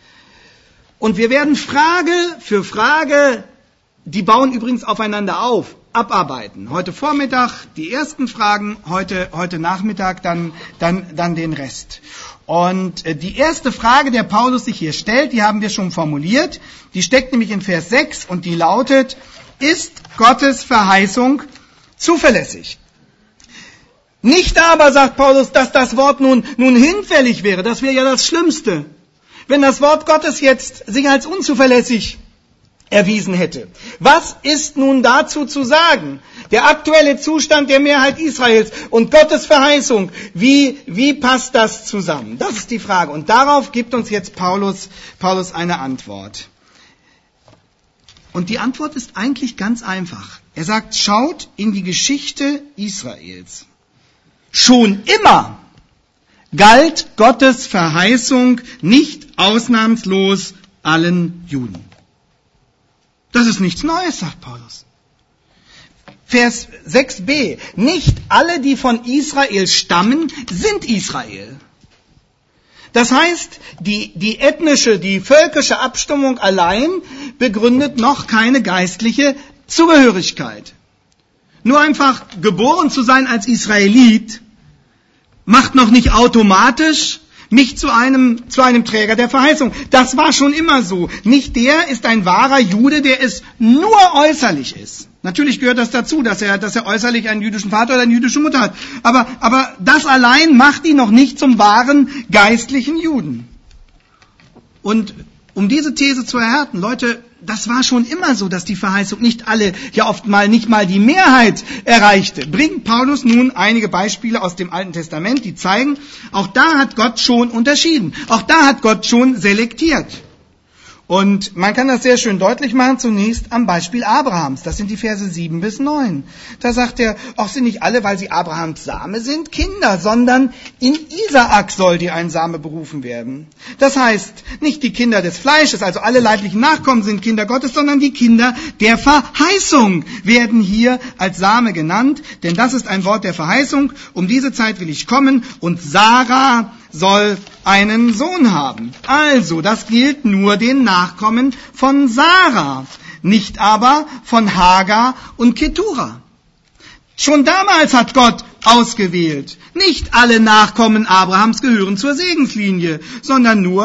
A: Und wir werden Frage für Frage, die bauen übrigens aufeinander auf, abarbeiten. Heute Vormittag die ersten Fragen, heute, heute Nachmittag dann, dann, dann den Rest. Und äh, die erste Frage, der Paulus sich hier stellt, die haben wir schon formuliert, die steckt nämlich in Vers sechs und die lautet: Ist Gottes Verheißung zuverlässig? Nicht aber, sagt Paulus, dass das Wort nun, nun hinfällig wäre, das wäre ja das Schlimmste. Wenn das Wort Gottes jetzt sich als unzuverlässig erwiesen hätte. Was ist nun dazu zu sagen? Der aktuelle Zustand der Mehrheit Israels und Gottes Verheißung, wie, wie passt das zusammen? Das ist die Frage. Und darauf gibt uns jetzt Paulus, Paulus eine Antwort. Und die Antwort ist eigentlich ganz einfach. Er sagt, schaut in die Geschichte Israels. Schon immer galt Gottes Verheißung nicht ausnahmslos allen Juden. Das ist nichts Neues, sagt Paulus. Vers sechs b. Nicht alle, die von Israel stammen, sind Israel. Das heißt, die, die ethnische, die völkische Abstammung allein begründet noch keine geistliche Zugehörigkeit. Nur einfach geboren zu sein als Israelit macht noch nicht automatisch mich zu einem, zu einem Träger der Verheißung. Das war schon immer so. Nicht der ist ein wahrer Jude, der es nur äußerlich ist. Natürlich gehört das dazu, dass er, dass er äußerlich einen jüdischen Vater oder eine jüdische Mutter hat. Aber, aber das allein macht ihn noch nicht zum wahren geistlichen Juden. Und um diese These zu erhärten, Leute, das war schon immer so, dass die Verheißung nicht alle, ja oft mal nicht mal die Mehrheit erreichte. Bringt Paulus nun einige Beispiele aus dem Alten Testament, die zeigen, auch da hat Gott schon unterschieden. Auch da hat Gott schon selektiert. Und man kann das sehr schön deutlich machen, zunächst am Beispiel Abrahams. Das sind die Verse sieben bis neun. Da sagt er, auch sind nicht alle, weil sie Abrahams Same sind, Kinder, sondern in Isaak soll dir ein Same berufen werden. Das heißt, nicht die Kinder des Fleisches, also alle leiblichen Nachkommen sind Kinder Gottes, sondern die Kinder der Verheißung werden hier als Same genannt. Denn das ist ein Wort der Verheißung. Um diese Zeit will ich kommen und Sarah soll einen Sohn haben. Also, das gilt nur den Nachkommen von Sarah, nicht aber von Hagar und Ketura. Schon damals hat Gott ausgewählt. Nicht alle Nachkommen Abrahams gehören zur Segenslinie, sondern nur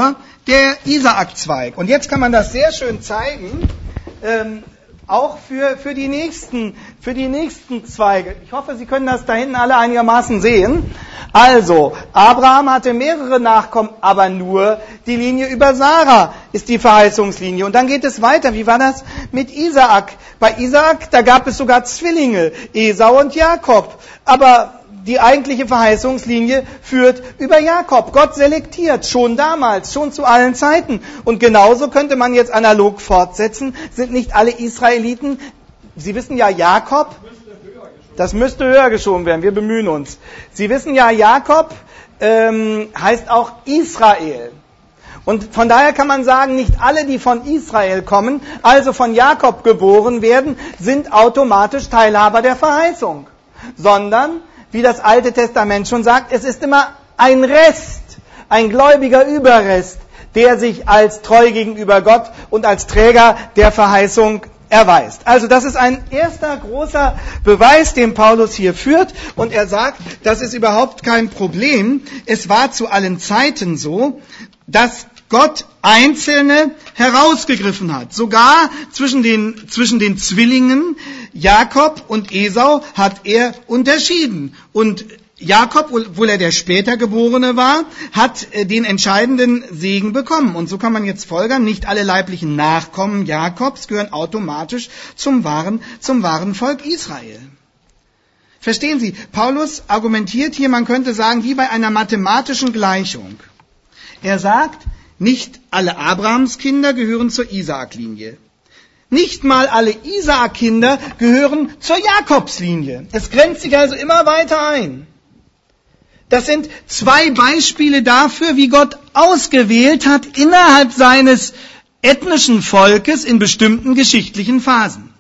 A: der Isaakzweig. Und jetzt kann man das sehr schön zeigen, ähm, auch für, für die nächsten, für die nächsten Zweige. Ich hoffe, Sie können das da hinten alle einigermaßen sehen. Also, Abraham hatte mehrere Nachkommen, aber nur die Linie über Sarah ist die Verheißungslinie. Und dann geht es weiter. Wie war das mit Isaak? Bei Isaak, da gab es sogar Zwillinge, Esau und Jakob. Aber die eigentliche Verheißungslinie führt über Jakob. Gott selektiert, schon damals, schon zu allen Zeiten. Und genauso könnte man jetzt analog fortsetzen. Sind nicht alle Israeliten, Sie wissen ja, Jakob, das müsste höher geschoben werden, wir bemühen uns. Sie wissen ja, Jakob ähm, heißt auch Israel. Und von daher kann man sagen, nicht alle, die von Israel kommen, also von Jakob geboren werden, sind automatisch Teilhaber der Verheißung. Sondern, wie das Alte Testament schon sagt, es ist immer ein Rest, ein gläubiger Überrest, der sich als treu gegenüber Gott und als Träger der Verheißung erweist. Also das ist ein erster großer Beweis, den Paulus hier führt. Und er sagt, das ist überhaupt kein Problem. Es war zu allen Zeiten so, dass Gott Einzelne herausgegriffen hat. Sogar zwischen den, zwischen den Zwillingen Jakob und Esau hat er unterschieden. Und Jakob, obwohl er der später Geborene war, hat den entscheidenden Segen bekommen. Und so kann man jetzt folgern, nicht alle leiblichen Nachkommen Jakobs gehören automatisch zum wahren, zum wahren Volk Israel. Verstehen Sie, Paulus argumentiert hier, man könnte sagen, wie bei einer mathematischen Gleichung. Er sagt, nicht alle Abrahamskinder gehören zur Isaaklinie. Nicht mal alle Isaakkinder gehören zur Jakobslinie. Es grenzt sich also immer weiter ein. Das sind zwei Beispiele dafür, wie Gott ausgewählt hat innerhalb seines ethnischen Volkes in bestimmten geschichtlichen Phasen.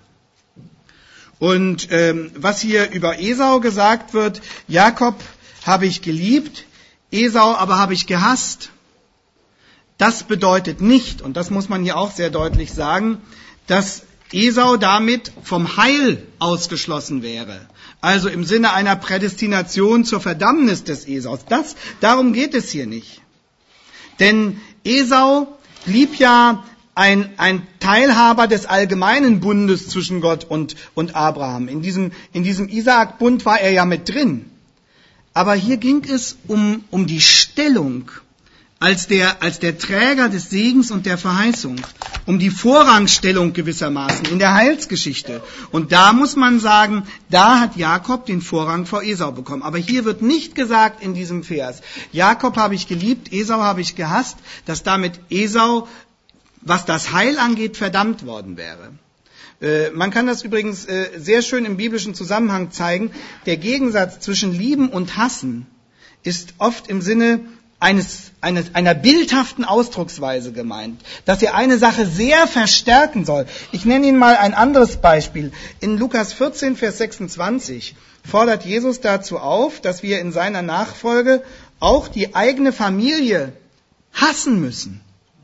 A: Und ähm, was hier über Esau gesagt wird, Jakob habe ich geliebt, Esau aber habe ich gehasst. Das bedeutet nicht, und das muss man hier auch sehr deutlich sagen, dass Esau damit vom Heil ausgeschlossen wäre. Also im Sinne einer Prädestination zur Verdammnis des Esaus. Das, darum geht es hier nicht. Denn Esau blieb ja ein, ein Teilhaber des allgemeinen Bundes zwischen Gott und, und Abraham. In diesem, in diesem Isaak-Bund war er ja mit drin. Aber hier ging es um, um die Stellung als der, als der Träger des Segens und der Verheißung, um die Vorrangstellung gewissermaßen in der Heilsgeschichte. Und da muss man sagen, da hat Jakob den Vorrang vor Esau bekommen. Aber hier wird nicht gesagt in diesem Vers, Jakob habe ich geliebt, Esau habe ich gehasst, dass damit Esau, was das Heil angeht, verdammt worden wäre. Äh, man kann das übrigens äh, sehr schön im biblischen Zusammenhang zeigen. Der Gegensatz zwischen Lieben und Hassen ist oft im Sinne eines, eines, einer bildhaften Ausdrucksweise gemeint, dass er eine Sache sehr verstärken soll. Ich nenne Ihnen mal ein anderes Beispiel. In Lukas vierzehn, Vers sechsundzwanzig fordert Jesus dazu auf, dass wir in seiner Nachfolge auch die eigene Familie hassen müssen.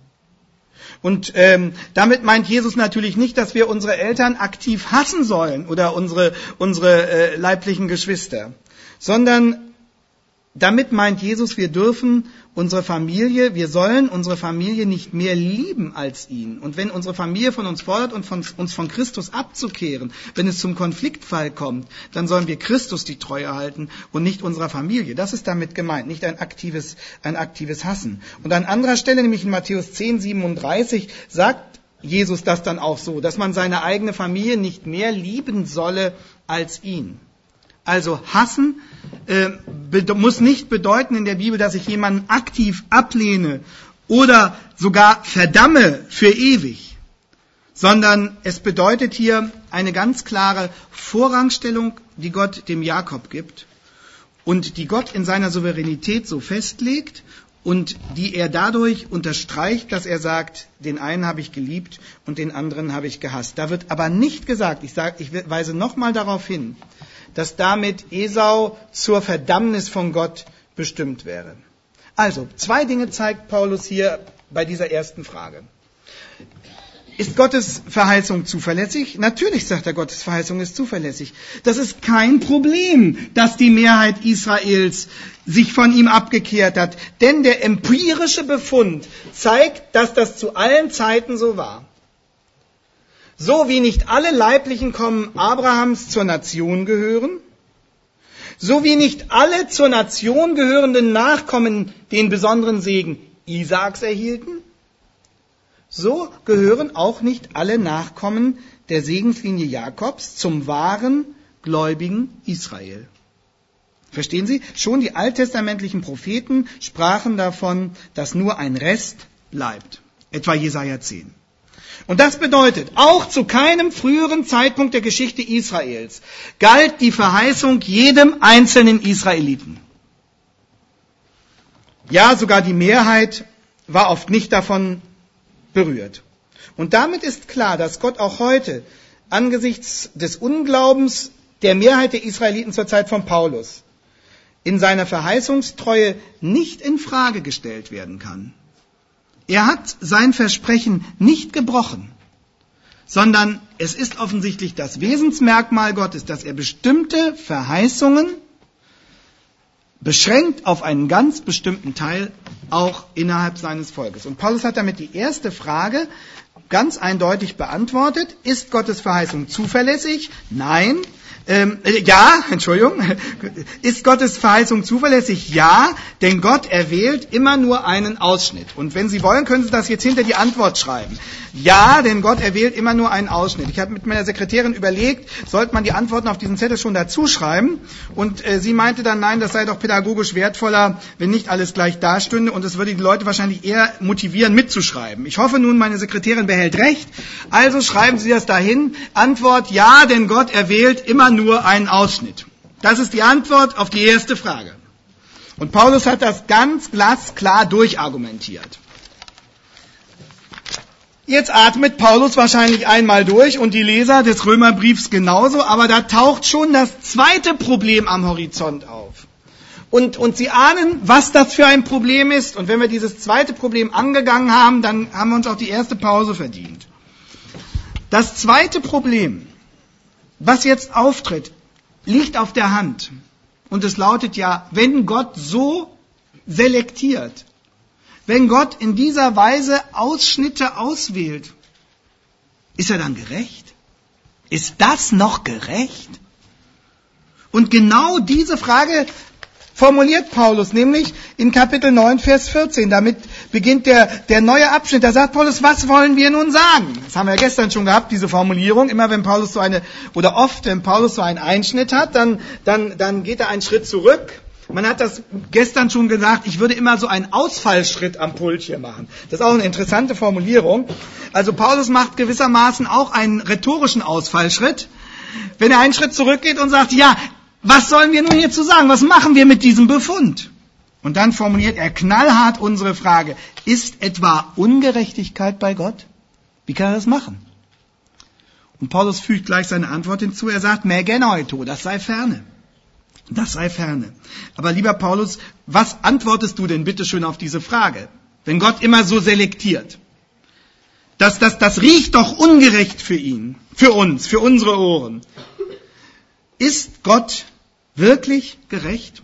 A: Und ähm, damit meint Jesus natürlich nicht, dass wir unsere Eltern aktiv hassen sollen oder unsere, unsere äh, leiblichen Geschwister, sondern damit meint Jesus, wir dürfen unsere Familie, wir sollen unsere Familie nicht mehr lieben als ihn. Und wenn unsere Familie von uns fordert, und von, uns von Christus abzukehren, wenn es zum Konfliktfall kommt, dann sollen wir Christus die Treue halten und nicht unserer Familie. Das ist damit gemeint, nicht ein aktives, ein aktives Hassen. Und an anderer Stelle, nämlich in Matthäus zehn, siebenunddreißig, sagt Jesus das dann auch so, dass man seine eigene Familie nicht mehr lieben solle als ihn. Also hassen äh, be- muss nicht bedeuten in der Bibel, dass ich jemanden aktiv ablehne oder sogar verdamme für ewig, sondern es bedeutet hier eine ganz klare Vorrangstellung, die Gott dem Jakob gibt und die Gott in seiner Souveränität so festlegt und die er dadurch unterstreicht, dass er sagt, den einen habe ich geliebt und den anderen habe ich gehasst. Da wird aber nicht gesagt, ich, sage, ich weise nochmal darauf hin, dass damit Esau zur Verdammnis von Gott bestimmt wäre. Also, zwei Dinge zeigt Paulus hier bei dieser ersten Frage. ist Gottes Verheißung zuverlässig? Natürlich, sagt er, Gottes Verheißung ist zuverlässig. Das ist kein Problem, dass die Mehrheit Israels sich von ihm abgekehrt hat. Denn der empirische Befund zeigt, dass das zu allen Zeiten so war. So wie nicht alle leiblichen Kommen Abrahams zur Nation gehören, so wie nicht alle zur Nation gehörenden Nachkommen den besonderen Segen Isaaks erhielten, so gehören auch nicht alle Nachkommen der Segenslinie Jakobs zum wahren, gläubigen Israel. Verstehen Sie? Schon die alttestamentlichen Propheten sprachen davon, dass nur ein Rest bleibt. Etwa Jesaja zehn. Und das bedeutet, auch zu keinem früheren Zeitpunkt der Geschichte Israels galt die Verheißung jedem einzelnen Israeliten. Ja, sogar die Mehrheit war oft nicht davon berührt. Und damit ist klar, dass Gott auch heute angesichts des Unglaubens der Mehrheit der Israeliten zur Zeit von Paulus in seiner Verheißungstreue nicht in Frage gestellt werden kann. Er hat sein Versprechen nicht gebrochen, sondern es ist offensichtlich das Wesensmerkmal Gottes, dass er bestimmte Verheißungen beschränkt auf einen ganz bestimmten Teil auch innerhalb seines Volkes. Und Paulus hat damit die erste Frage ganz eindeutig beantwortet. Ist Gottes Verheißung zuverlässig? Nein. Ähm, äh, ja, Entschuldigung. Ist Gottes Verheißung zuverlässig? Ja, denn Gott erwählt immer nur einen Ausschnitt. Und wenn Sie wollen, können Sie das jetzt hinter die Antwort schreiben. Ja, denn Gott erwählt immer nur einen Ausschnitt. Ich habe mit meiner Sekretärin überlegt, sollte man die Antworten auf diesen Zettel schon dazu schreiben? Und äh, sie meinte dann, nein, das sei doch pädagogisch wertvoller, wenn nicht alles gleich dastünde. Und es würde die Leute wahrscheinlich eher motivieren, mitzuschreiben. Ich hoffe nun, meine Sekretärin behält recht. Also schreiben Sie das dahin. Antwort, ja, denn Gott erwählt immer nur einen Ausschnitt. Das ist die Antwort auf die erste Frage. Und Paulus hat das ganz glasklar durchargumentiert. Jetzt atmet Paulus wahrscheinlich einmal durch und die Leser des Römerbriefs genauso, aber da taucht schon das zweite Problem am Horizont auf. Und, und Sie ahnen, was das für ein Problem ist. Und wenn wir dieses zweite Problem angegangen haben, dann haben wir uns auch die erste Pause verdient. Das zweite Problem, was jetzt auftritt, liegt auf der Hand. Und es lautet ja, wenn Gott so selektiert, wenn Gott in dieser Weise Ausschnitte auswählt, ist er dann gerecht? Ist das noch gerecht? Und genau diese Frage formuliert Paulus, nämlich in Kapitel neun, Vers vierzehn. Damit beginnt der, der neue Abschnitt. Da sagt Paulus, was wollen wir nun sagen? Das haben wir ja gestern schon gehabt, diese Formulierung. Immer wenn Paulus so eine, oder oft, wenn Paulus so einen Einschnitt hat, dann, dann, dann geht er einen Schritt zurück. Man hat das gestern schon gesagt, ich würde immer so einen Ausfallschritt am Pult hier machen. Das ist auch eine interessante Formulierung. Also Paulus macht gewissermaßen auch einen rhetorischen Ausfallschritt, wenn er einen Schritt zurückgeht und sagt, ja, was sollen wir nun hierzu sagen? Was machen wir mit diesem Befund? Und dann formuliert er knallhart unsere Frage, ist etwa Ungerechtigkeit bei Gott? Wie kann er das machen? Und Paulus fügt gleich seine Antwort hinzu, er sagt, me genoito, das sei ferne. Das sei ferne. Aber lieber Paulus, was antwortest du denn bitte schön auf diese Frage? Wenn Gott immer so selektiert. Das, das, das riecht doch ungerecht für ihn, für uns, für unsere Ohren. Ist Gott wirklich gerecht?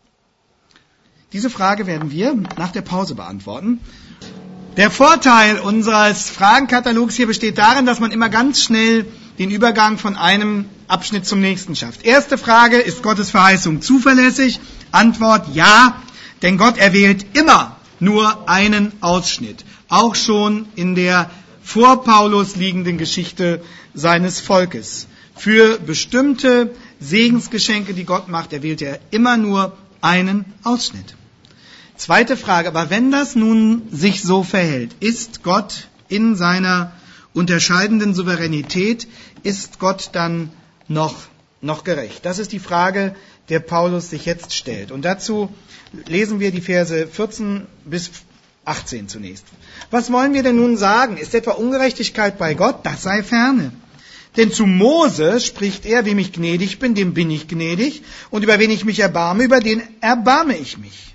A: Diese Frage werden wir nach der Pause beantworten. Der Vorteil unseres Fragenkatalogs hier besteht darin, dass man immer ganz schnell den Übergang von einem Abschnitt zum nächsten schafft. Erste Frage, ist Gottes Verheißung zuverlässig? Antwort, ja, denn Gott erwählt immer nur einen Ausschnitt. Auch schon in der vor Paulus liegenden Geschichte seines Volkes. Für bestimmte Segensgeschenke, die Gott macht, erwählt er immer nur einen Ausschnitt. Zweite Frage, aber wenn das nun sich so verhält, ist Gott in seiner unterscheidenden Souveränität, ist Gott dann noch, noch gerecht? Das ist die Frage, der Paulus sich jetzt stellt. Und dazu lesen wir die Verse vierzehn bis achtzehn zunächst. Was wollen wir denn nun sagen? Ist etwa Ungerechtigkeit bei Gott? Das sei ferne. Denn zu Mose spricht er, wem ich gnädig bin, dem bin ich gnädig, und über wen ich mich erbarme, über den erbarme ich mich.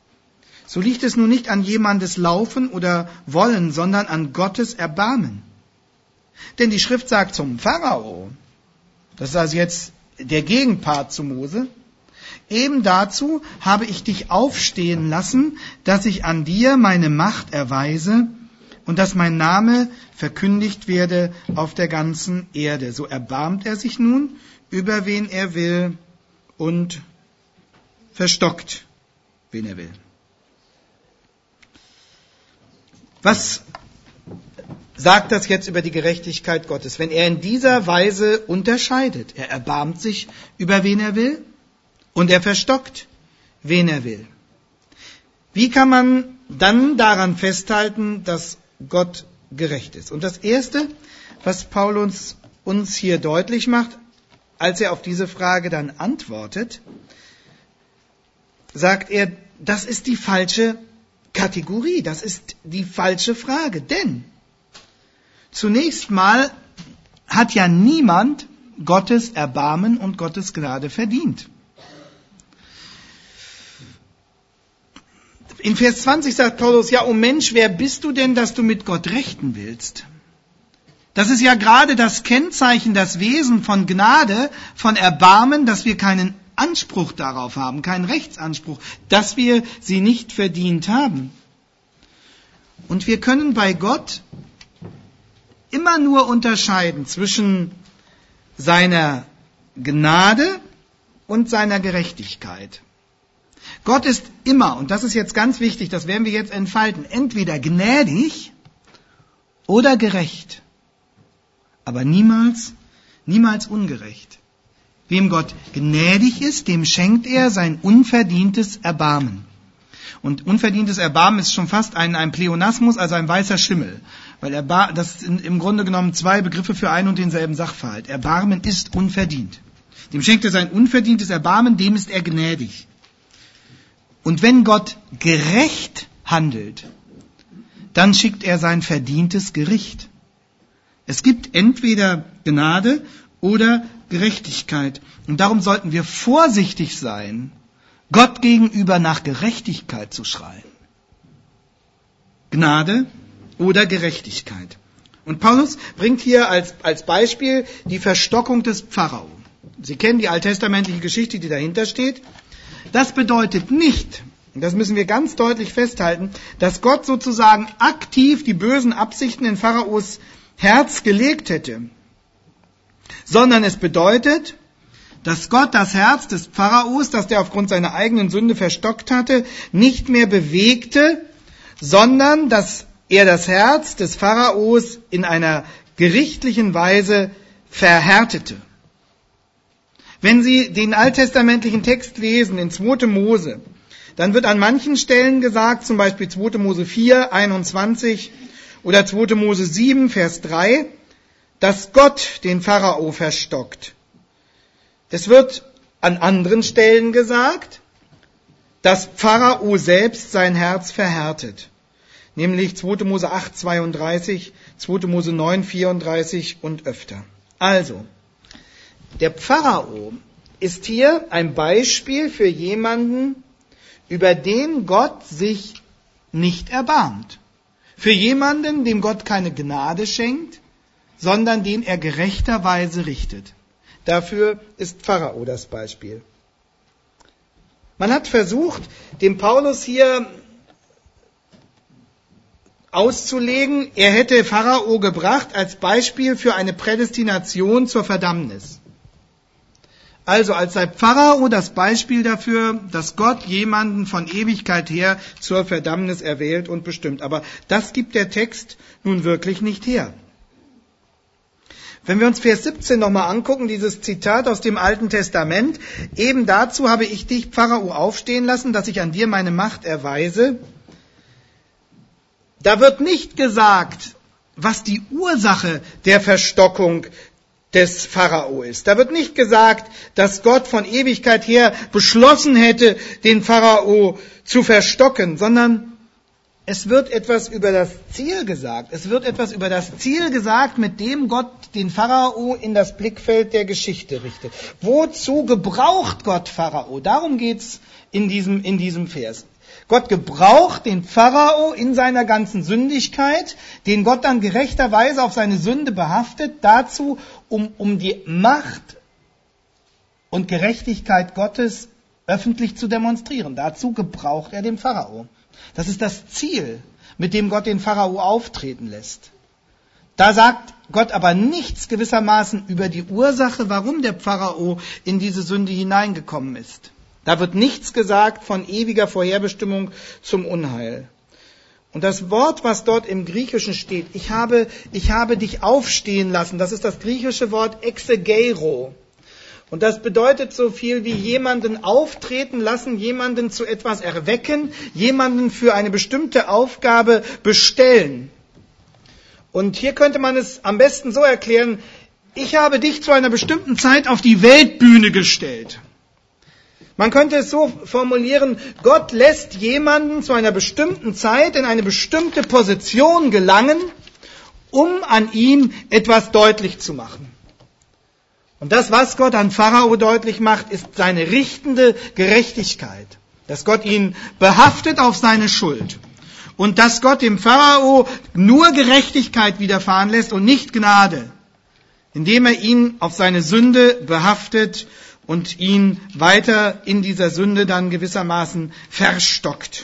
A: So liegt es nun nicht an jemandes Laufen oder Wollen, sondern an Gottes Erbarmen. Denn die Schrift sagt zum Pharao, das ist also jetzt der Gegenpart zu Mose, eben dazu habe ich dich aufstehen lassen, dass ich an dir meine Macht erweise und dass mein Name verkündigt werde auf der ganzen Erde. So erbarmt er sich nun, über wen er will, und verstockt, wen er will. Was sagt das jetzt über die Gerechtigkeit Gottes? Wenn er in dieser Weise unterscheidet, er erbarmt sich, über wen er will, und er verstockt, wen er will. Wie kann man dann daran festhalten, dass Gott gerecht ist? Und das Erste, was Paulus uns hier deutlich macht, als er auf diese Frage dann antwortet, sagt er, das ist die falsche Kategorie, das ist die falsche Frage. Denn zunächst mal hat ja niemand Gottes Erbarmen und Gottes Gnade verdient. In Vers zwanzig sagt Paulus, ja, oh Mensch, wer bist du denn, dass du mit Gott rechten willst? Das ist ja gerade das Kennzeichen, das Wesen von Gnade, von Erbarmen, dass wir keinen Anspruch darauf haben, keinen Rechtsanspruch, dass wir sie nicht verdient haben. Und wir können bei Gott immer nur unterscheiden zwischen seiner Gnade und seiner Gerechtigkeit. Gott ist immer, und das ist jetzt ganz wichtig, das werden wir jetzt entfalten, entweder gnädig oder gerecht, aber niemals, niemals ungerecht. Wem Gott gnädig ist, dem schenkt er sein unverdientes Erbarmen. Und unverdientes Erbarmen ist schon fast ein, ein Pleonasmus, also ein weißer Schimmel. Weil Erbar- das sind im Grunde genommen zwei Begriffe für einen und denselben Sachverhalt. Erbarmen ist unverdient. Dem schenkt er sein unverdientes Erbarmen, dem ist er gnädig. Und wenn Gott gerecht handelt, dann schickt er sein verdientes Gericht. Es gibt entweder Gnade oder Gerechtigkeit. Und darum sollten wir vorsichtig sein, Gott gegenüber nach Gerechtigkeit zu schreien. Gnade oder Gerechtigkeit. Und Paulus bringt hier als, als Beispiel die Verstockung des Pharao. Sie kennen die alttestamentliche Geschichte, die dahinter steht. Das bedeutet nicht, und das müssen wir ganz deutlich festhalten, dass Gott sozusagen aktiv die bösen Absichten in Pharaos Herz gelegt hätte, sondern es bedeutet, dass Gott das Herz des Pharaos, das der aufgrund seiner eigenen Sünde verstockt hatte, nicht mehr bewegte, sondern dass er das Herz des Pharaos in einer gerichtlichen Weise verhärtete. Wenn Sie den alttestamentlichen Text lesen in zweiter Mose, dann wird an manchen Stellen gesagt, zum Beispiel zweiter Mose vier, einundzwanzig oder zweiter Mose sieben, Vers drei, dass Gott den Pharao verstockt. Es wird an anderen Stellen gesagt, dass Pharao selbst sein Herz verhärtet. Nämlich zweiter Mose acht, zweiunddreißig, zweiter Mose neun, vierunddreißig und öfter. Also, der Pharao ist hier ein Beispiel für jemanden, über den Gott sich nicht erbarmt. Für jemanden, dem Gott keine Gnade schenkt, sondern den er gerechterweise richtet. Dafür ist Pharao das Beispiel. Man hat versucht, dem Paulus hier auszulegen, er hätte Pharao gebracht als Beispiel für eine Prädestination zur Verdammnis. Also als sei Pharao das Beispiel dafür, dass Gott jemanden von Ewigkeit her zur Verdammnis erwählt und bestimmt. Aber das gibt der Text nun wirklich nicht her. Wenn wir uns Vers siebzehn nochmal angucken, dieses Zitat aus dem Alten Testament, eben dazu habe ich dich, Pharao, aufstehen lassen, dass ich an dir meine Macht erweise. Da wird nicht gesagt, was die Ursache der Verstockung des Pharao ist. Da wird nicht gesagt, dass Gott von Ewigkeit her beschlossen hätte, den Pharao zu verstocken, sondern es wird etwas über das Ziel gesagt. Es wird etwas über das Ziel gesagt, mit dem Gott den Pharao in das Blickfeld der Geschichte richtet. Wozu gebraucht Gott Pharao? Darum geht's in diesem, in diesem Vers. Gott gebraucht den Pharao in seiner ganzen Sündigkeit, den Gott dann gerechterweise auf seine Sünde behaftet, dazu, um, um die Macht und Gerechtigkeit Gottes öffentlich zu demonstrieren. Dazu gebraucht er den Pharao. Das ist das Ziel, mit dem Gott den Pharao auftreten lässt. Da sagt Gott aber nichts gewissermaßen über die Ursache, warum der Pharao in diese Sünde hineingekommen ist. Da wird nichts gesagt von ewiger Vorherbestimmung zum Unheil. Und das Wort, was dort im Griechischen steht, ich habe, ich habe dich aufstehen lassen, das ist das griechische Wort exegero. Und das bedeutet so viel wie jemanden auftreten lassen, jemanden zu etwas erwecken, jemanden für eine bestimmte Aufgabe bestellen. Und hier könnte man es am besten so erklären, ich habe dich zu einer bestimmten Zeit auf die Weltbühne gestellt. Man könnte es so formulieren, Gott lässt jemanden zu einer bestimmten Zeit in eine bestimmte Position gelangen, um an ihm etwas deutlich zu machen. Und das, was Gott an Pharao deutlich macht, ist seine richtende Gerechtigkeit. Dass Gott ihn behaftet auf seine Schuld. Und dass Gott dem Pharao nur Gerechtigkeit widerfahren lässt und nicht Gnade. Indem er ihn auf seine Sünde behaftet und ihn weiter in dieser Sünde dann gewissermaßen verstockt.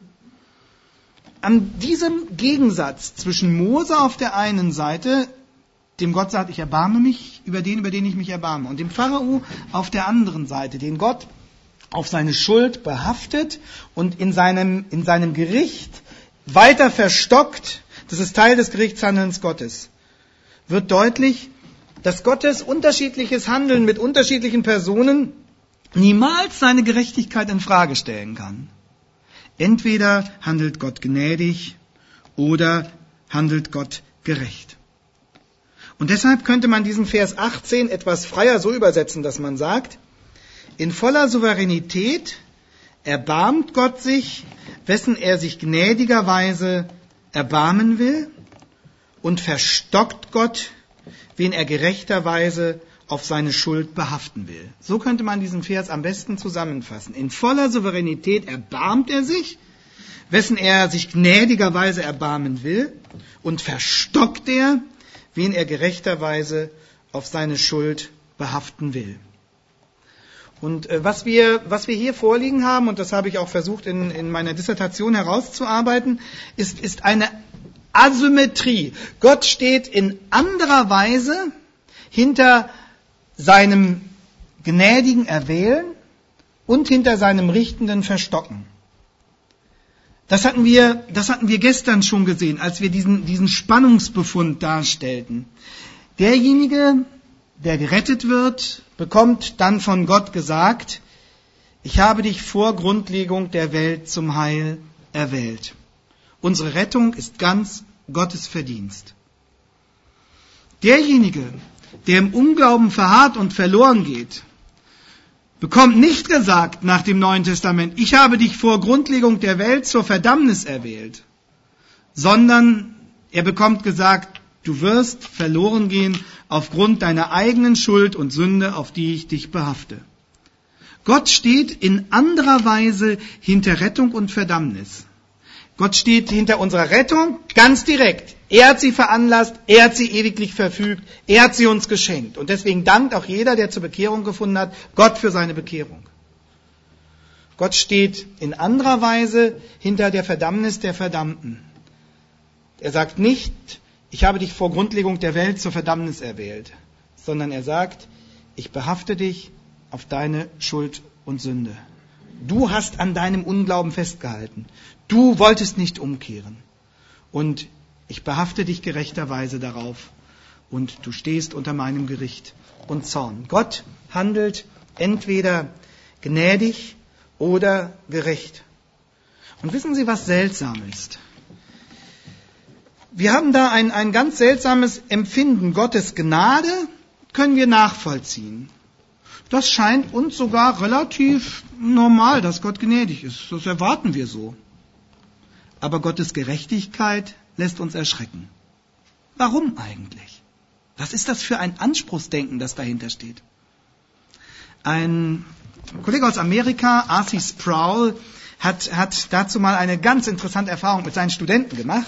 A: An diesem Gegensatz zwischen Mose auf der einen Seite, dem Gott sagt, ich erbarme mich über den, über den ich mich erbarme, und dem Pharao auf der anderen Seite, den Gott auf seine Schuld behaftet und in seinem, in seinem Gericht weiter verstockt, das ist Teil des Gerichtshandelns Gottes, wird deutlich, dass Gottes unterschiedliches Handeln mit unterschiedlichen Personen niemals seine Gerechtigkeit in Frage stellen kann. Entweder handelt Gott gnädig oder handelt Gott gerecht. Und deshalb könnte man diesen Vers achtzehn etwas freier so übersetzen, dass man sagt, in voller Souveränität erbarmt Gott sich, wessen er sich gnädigerweise erbarmen will, und verstockt Gott, wen er gerechterweise auf seine Schuld behaften will. So könnte man diesen Vers am besten zusammenfassen. In voller Souveränität erbarmt er sich, wessen er sich gnädigerweise erbarmen will, und verstockt er, wen er gerechterweise auf seine Schuld behaften will. Und äh, was wir, was wir hier vorliegen haben, und das habe ich auch versucht in, in meiner Dissertation herauszuarbeiten, ist, ist eine Asymmetrie. Gott steht in anderer Weise hinter seinem gnädigen Erwählen und hinter seinem richtenden Verstocken. Das hatten wir, das hatten wir gestern schon gesehen, als wir diesen, diesen Spannungsbefund darstellten. Derjenige, der gerettet wird, bekommt dann von Gott gesagt, ich habe dich vor Grundlegung der Welt zum Heil erwählt. Unsere Rettung ist ganz Gottes Verdienst. Derjenige, der im Unglauben verharrt und verloren geht, bekommt nicht gesagt nach dem Neuen Testament, ich habe dich vor Grundlegung der Welt zur Verdammnis erwählt, sondern er bekommt gesagt, du wirst verloren gehen aufgrund deiner eigenen Schuld und Sünde, auf die ich dich behafte. Gott steht in anderer Weise hinter Rettung und Verdammnis. Gott steht hinter unserer Rettung ganz direkt. Er hat sie veranlasst, er hat sie ewiglich verfügt, er hat sie uns geschenkt. Und deswegen dankt auch jeder, der zur Bekehrung gefunden hat, Gott für seine Bekehrung. Gott steht in anderer Weise hinter der Verdammnis der Verdammten. Er sagt nicht, ich habe dich vor Grundlegung der Welt zur Verdammnis erwählt, sondern er sagt, ich behafte dich auf deine Schuld und Sünde. Du hast an deinem Unglauben festgehalten. Du wolltest nicht umkehren. Und ich behafte dich gerechterweise darauf. Und du stehst unter meinem Gericht und Zorn. Gott handelt entweder gnädig oder gerecht. Und wissen Sie, was seltsam ist? Wir haben da ein, ein ganz seltsames Empfinden. Gottes Gnade können wir nachvollziehen. Das scheint uns sogar relativ normal, dass Gott gnädig ist. Das erwarten wir so. Aber Gottes Gerechtigkeit lässt uns erschrecken. Warum eigentlich? Was ist das für ein Anspruchsdenken, das dahinter steht? Ein Kollege aus Amerika, Arthur Sproul, hat, hat dazu mal eine ganz interessante Erfahrung mit seinen Studenten gemacht.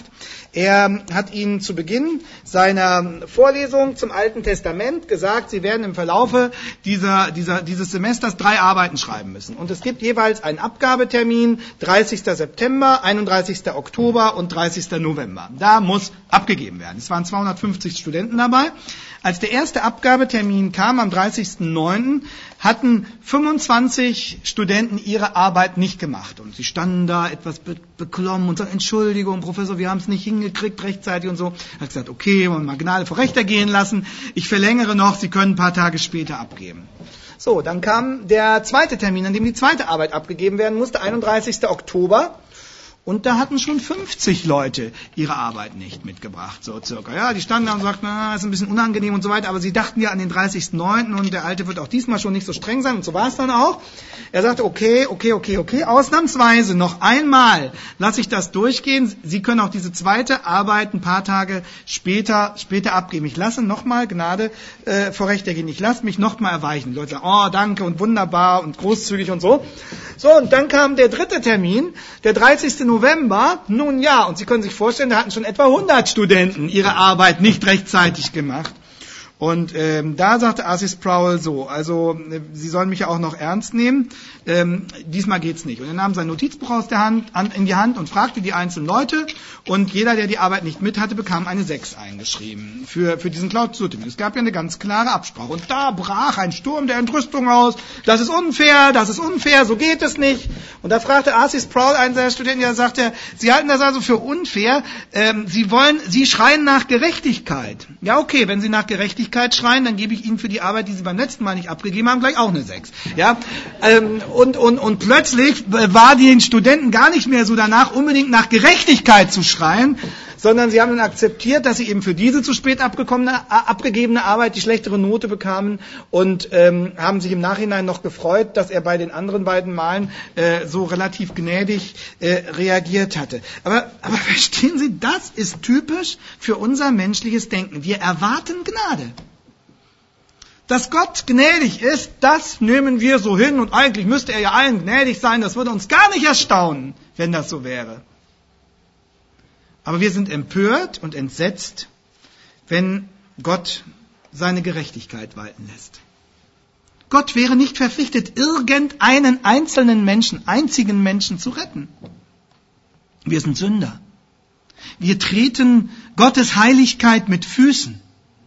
A: Er hat ihnen zu Beginn seiner Vorlesung zum Alten Testament gesagt, sie werden im Verlaufe dieser, dieser, dieses Semesters drei Arbeiten schreiben müssen. Und es gibt jeweils einen Abgabetermin, dreißigster September, einunddreißigster Oktober und dreißigster November. Da muss abgegeben werden. Es waren zweihundertfünfzig Studenten dabei. Als der erste Abgabetermin kam, am dreißigsten neunten, hatten fünfundzwanzig Studenten ihre Arbeit nicht gemacht. Und sie standen da etwas be- beklommen und sagten, Entschuldigung, Professor, wir haben es nicht hingekriegt rechtzeitig und so. Er hat gesagt, okay, wollen wir mal Gnade vor Recht ergehen lassen. Ich verlängere noch, Sie können ein paar Tage später abgeben. So, dann kam der zweite Termin, an dem die zweite Arbeit abgegeben werden musste, einunddreißigster Oktober. Und da hatten schon fünfzig Leute ihre Arbeit nicht mitgebracht, so circa. Ja, die standen da und sagten, na, ist ein bisschen unangenehm und so weiter, aber sie dachten ja an den dreißigsten neunten und der Alte wird auch diesmal schon nicht so streng sein und so war es dann auch. Er sagte, okay, okay, okay, okay, ausnahmsweise noch einmal lasse ich das durchgehen. Sie können auch diese zweite Arbeit ein paar Tage später, später abgeben. Ich lasse nochmal Gnade äh, vor Recht ergehen. Ich lasse mich nochmal erweichen. Die Leute sagen, oh, danke und wunderbar und großzügig und so. So, und dann kam der dritte Termin, der dreißigste November. Nun ja, und Sie können sich vorstellen, da hatten schon etwa hundert Studenten ihre Arbeit nicht rechtzeitig gemacht. Und ähm, da sagte R C Sproul so, also äh, Sie sollen mich ja auch noch ernst nehmen, ähm, diesmal geht's nicht. Und er nahm sein Notizbuch aus der Hand, an, in die Hand und fragte die einzelnen Leute und jeder, der die Arbeit nicht mit hatte, bekam eine sechs eingeschrieben für, für diesen Klausurtermin. Es gab ja eine ganz klare Absprache. Und da brach ein Sturm der Entrüstung aus, das ist unfair, das ist unfair, so geht es nicht. Und da fragte R C Sproul, einen seiner Studenten, der sagte, Sie halten das also für unfair, ähm, Sie wollen, Sie schreien nach Gerechtigkeit. Ja okay, wenn Sie nach Gerechtigkeit schreien, dann gebe ich Ihnen für die Arbeit, die Sie beim letzten Mal nicht abgegeben haben, gleich auch eine sechs. Ja, ähm, und, und, und plötzlich war den Studenten gar nicht mehr so danach, unbedingt nach Gerechtigkeit zu schreien, sondern sie haben dann akzeptiert, dass sie eben für diese zu spät abgekommene, abgegebene Arbeit die schlechtere Note bekamen und ähm, haben sich im Nachhinein noch gefreut, dass er bei den anderen beiden Malen äh, so relativ gnädig äh, reagiert hatte. Aber, aber verstehen Sie, das ist typisch für unser menschliches Denken. Wir erwarten Gnade. Dass Gott gnädig ist, das nehmen wir so hin und eigentlich müsste er ja allen gnädig sein. Das würde uns gar nicht erstaunen, wenn das so wäre. Aber wir sind empört und entsetzt, wenn Gott seine Gerechtigkeit walten lässt. Gott wäre nicht verpflichtet, irgendeinen einzelnen Menschen, einzigen Menschen zu retten. Wir sind Sünder. Wir treten Gottes Heiligkeit mit Füßen.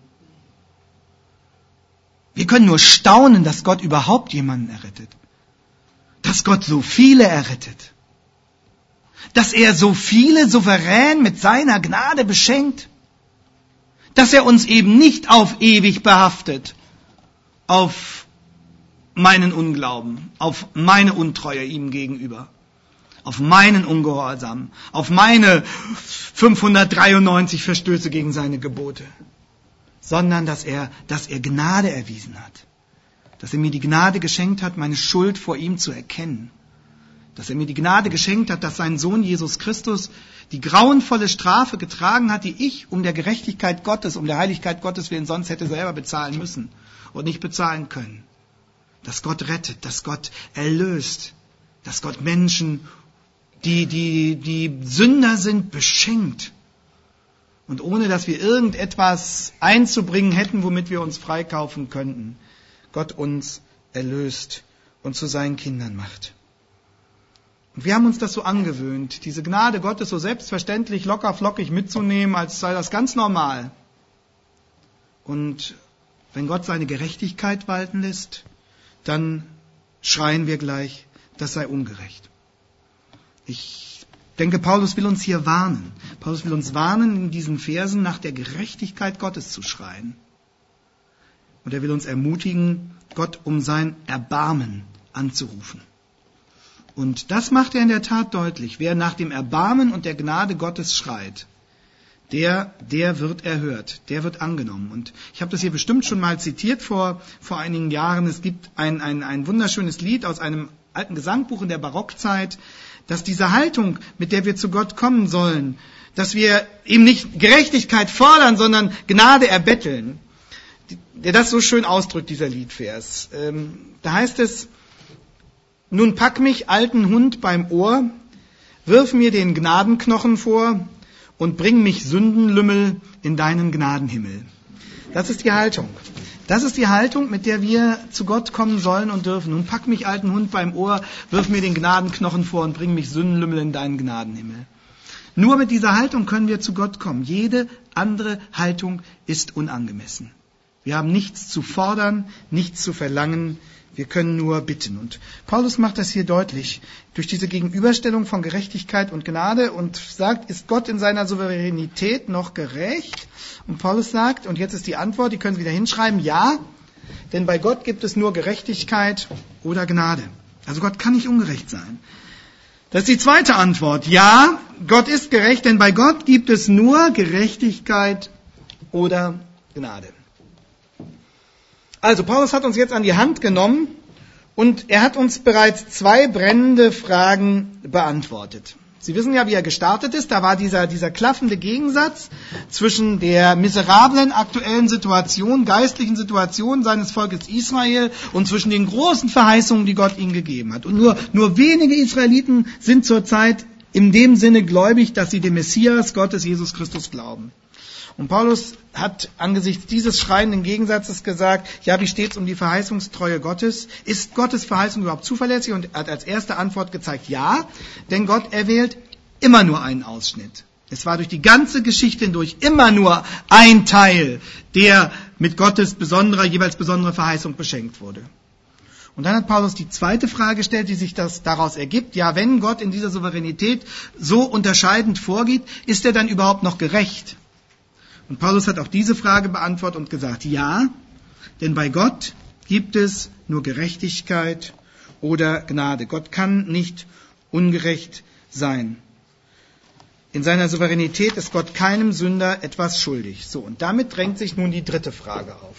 A: Wir können nur staunen, dass Gott überhaupt jemanden errettet. Dass Gott so viele errettet. Dass er so viele souverän mit seiner Gnade beschenkt. Dass er uns eben nicht auf ewig behaftet. Auf meinen Unglauben, auf meine Untreue ihm gegenüber. Auf meinen Ungehorsam. Auf meine fünfhundertdreiundneunzig Verstöße gegen seine Gebote. Sondern dass er, dass er Gnade erwiesen hat. Dass er mir die Gnade geschenkt hat, meine Schuld vor ihm zu erkennen. Dass er mir die Gnade geschenkt hat, dass sein Sohn Jesus Christus die grauenvolle Strafe getragen hat, die ich um der Gerechtigkeit Gottes, um der Heiligkeit Gottes willen sonst hätte selber bezahlen müssen und nicht bezahlen können. Dass Gott rettet, dass Gott erlöst, dass Gott Menschen, die, die, die Sünder sind, beschenkt. Und ohne, dass wir irgendetwas einzubringen hätten, womit wir uns freikaufen könnten, Gott uns erlöst und zu seinen Kindern macht. Und wir haben uns das so angewöhnt, diese Gnade Gottes so selbstverständlich, locker, flockig mitzunehmen, als sei das ganz normal. Und wenn Gott seine Gerechtigkeit walten lässt, dann schreien wir gleich, das sei ungerecht. Ich denke, Paulus will uns hier warnen. Paulus will uns warnen, in diesen Versen nach der Gerechtigkeit Gottes zu schreien. Und er will uns ermutigen, Gott um sein Erbarmen anzurufen. Und das macht er in der Tat deutlich. Wer nach dem Erbarmen und der Gnade Gottes schreit, der, der wird erhört, der wird angenommen. Und ich habe das hier bestimmt schon mal zitiert vor, vor einigen Jahren. Es gibt ein, ein, ein wunderschönes Lied aus einem alten Gesangbuch in der Barockzeit, dass diese Haltung, mit der wir zu Gott kommen sollen, dass wir eben nicht Gerechtigkeit fordern, sondern Gnade erbetteln, der das so schön ausdrückt, dieser Liedvers. Ähm, da heißt es, Nun pack mich, alten Hund, beim Ohr, wirf mir den Gnadenknochen vor und bring mich Sündenlümmel in deinen Gnadenhimmel. Das ist die Haltung. Das ist die Haltung, mit der wir zu Gott kommen sollen und dürfen. Nun pack mich, alten Hund, beim Ohr, wirf mir den Gnadenknochen vor und bring mich Sündenlümmel in deinen Gnadenhimmel. Nur mit dieser Haltung können wir zu Gott kommen. Jede andere Haltung ist unangemessen. Wir haben nichts zu fordern, nichts zu verlangen. Wir können nur bitten. Und Paulus macht das hier deutlich durch diese Gegenüberstellung von Gerechtigkeit und Gnade und sagt, ist Gott in seiner Souveränität noch gerecht? Und Paulus sagt, und jetzt ist die Antwort, die können Sie wieder hinschreiben, ja, denn bei Gott gibt es nur Gerechtigkeit oder Gnade. Also Gott kann nicht ungerecht sein. Das ist die zweite Antwort. Ja, Gott ist gerecht, denn bei Gott gibt es nur Gerechtigkeit oder Gnade. Also Paulus hat uns jetzt an die Hand genommen und er hat uns bereits zwei brennende Fragen beantwortet. Sie wissen ja, wie er gestartet ist. Da war dieser, dieser klaffende Gegensatz zwischen der miserablen aktuellen Situation, geistlichen Situation seines Volkes Israel und zwischen den großen Verheißungen, die Gott ihnen gegeben hat. Und nur, nur wenige Israeliten sind zurzeit in dem Sinne gläubig, dass sie dem Messias Gottes, Jesus Christus, glauben. Und Paulus hat angesichts dieses schreienden Gegensatzes gesagt, ja, wie steht es um die Verheißungstreue Gottes? Ist Gottes Verheißung überhaupt zuverlässig? Und er hat als erste Antwort gezeigt, ja, denn Gott erwählt immer nur einen Ausschnitt. Es war durch die ganze Geschichte hindurch immer nur ein Teil, der mit Gottes besonderer, jeweils besonderer Verheißung beschenkt wurde. Und dann hat Paulus die zweite Frage gestellt, die sich das daraus ergibt. Ja, wenn Gott in dieser Souveränität so unterscheidend vorgeht, ist er dann überhaupt noch gerecht? Und Paulus hat auch diese Frage beantwortet und gesagt, ja, denn bei Gott gibt es nur Gerechtigkeit oder Gnade. Gott kann nicht ungerecht sein. In seiner Souveränität ist Gott keinem Sünder etwas schuldig. So, und damit drängt sich nun die dritte Frage auf.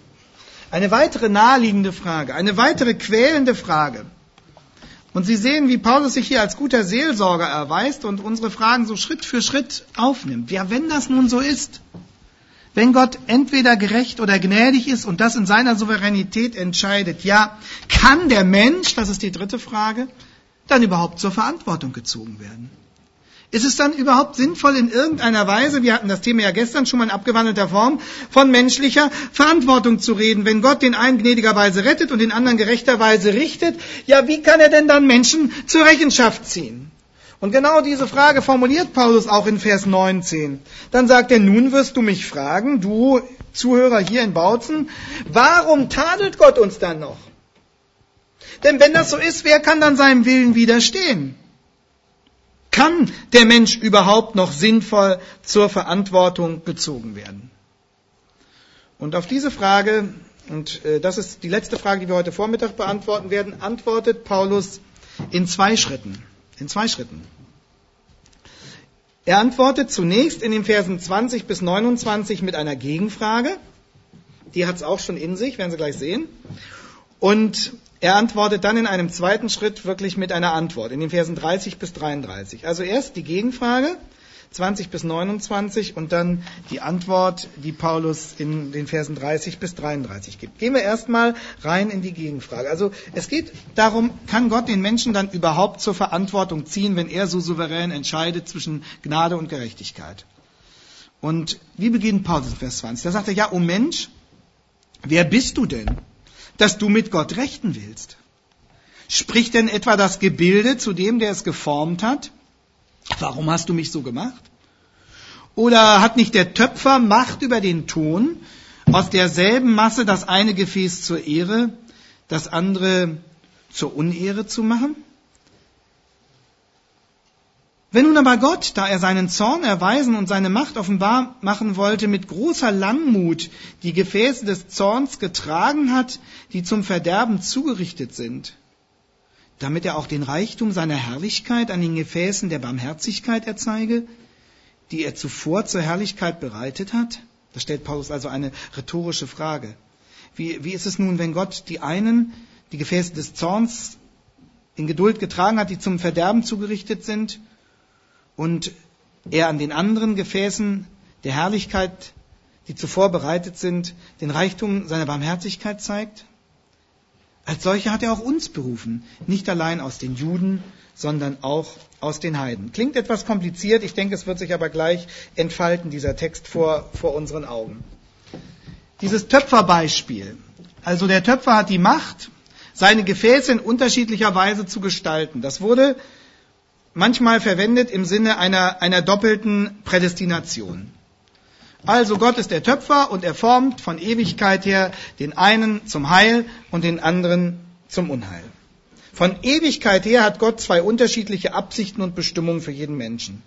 A: Eine weitere naheliegende Frage, eine weitere quälende Frage. Und Sie sehen, wie Paulus sich hier als guter Seelsorger erweist und unsere Fragen so Schritt für Schritt aufnimmt. Ja, wenn das nun so ist, wenn Gott entweder gerecht oder gnädig ist und das in seiner Souveränität entscheidet, ja, kann der Mensch, das ist die dritte Frage, dann überhaupt zur Verantwortung gezogen werden? Ist es dann überhaupt sinnvoll in irgendeiner Weise, wir hatten das Thema ja gestern schon mal in abgewandelter Form, von menschlicher Verantwortung zu reden? Wenn Gott den einen gnädigerweise rettet und den anderen gerechterweise richtet, ja, wie kann er denn dann Menschen zur Rechenschaft ziehen? Und genau diese Frage formuliert Paulus auch in Vers neunzehn. Dann sagt er, nun wirst du mich fragen, du Zuhörer hier in Bautzen, warum tadelt Gott uns dann noch? Denn wenn das so ist, wer kann dann seinem Willen widerstehen? Kann der Mensch überhaupt noch sinnvoll zur Verantwortung gezogen werden? Und auf diese Frage, und äh, das ist die letzte Frage, die wir heute Vormittag beantworten werden, antwortet Paulus in zwei Schritten. In zwei Schritten. Er antwortet zunächst in den Versen zwanzig bis neunundzwanzig mit einer Gegenfrage. Die hat es auch schon in sich, werden Sie gleich sehen. Und er antwortet dann in einem zweiten Schritt wirklich mit einer Antwort, in den Versen dreißig bis dreiunddreißig. Also erst die Gegenfrage, zwanzig bis neunundzwanzig, und dann die Antwort, die Paulus in den Versen dreißig bis dreiunddreißig gibt. Gehen wir erstmal rein in die Gegenfrage. Also es geht darum, kann Gott den Menschen dann überhaupt zur Verantwortung ziehen, wenn er so souverän entscheidet zwischen Gnade und Gerechtigkeit? Und wie beginnt Paulus in Vers zwanzig? Da sagt er, ja, o Mensch, wer bist du denn, dass du mit Gott rechten willst? Spricht denn etwa das Gebilde zu dem, der es geformt hat? Warum hast du mich so gemacht? Oder hat nicht der Töpfer Macht über den Ton, aus derselben Masse das eine Gefäß zur Ehre, das andere zur Unehre zu machen? Wenn nun aber Gott, da er seinen Zorn erweisen und seine Macht offenbar machen wollte, mit großer Langmut die Gefäße des Zorns getragen hat, die zum Verderben zugerichtet sind, damit er auch den Reichtum seiner Herrlichkeit an den Gefäßen der Barmherzigkeit erzeige, die er zuvor zur Herrlichkeit bereitet hat? Da stellt Paulus also eine rhetorische Frage. Wie, wie ist es nun, wenn Gott die einen, die Gefäße des Zorns in Geduld getragen hat, die zum Verderben zugerichtet sind, und er an den anderen Gefäßen der Herrlichkeit, die zuvor bereitet sind, den Reichtum seiner Barmherzigkeit zeigt? Als solche hat er auch uns berufen, nicht allein aus den Juden, sondern auch aus den Heiden. Klingt etwas kompliziert, ich denke, es wird sich aber gleich entfalten, dieser Text vor, vor unseren Augen. Dieses Töpferbeispiel, also der Töpfer hat die Macht, seine Gefäße in unterschiedlicher Weise zu gestalten. Das wurde manchmal verwendet im Sinne einer, einer doppelten Prädestination. Also Gott ist der Töpfer und er formt von Ewigkeit her den einen zum Heil und den anderen zum Unheil. Von Ewigkeit her hat Gott zwei unterschiedliche Absichten und Bestimmungen für jeden Menschen.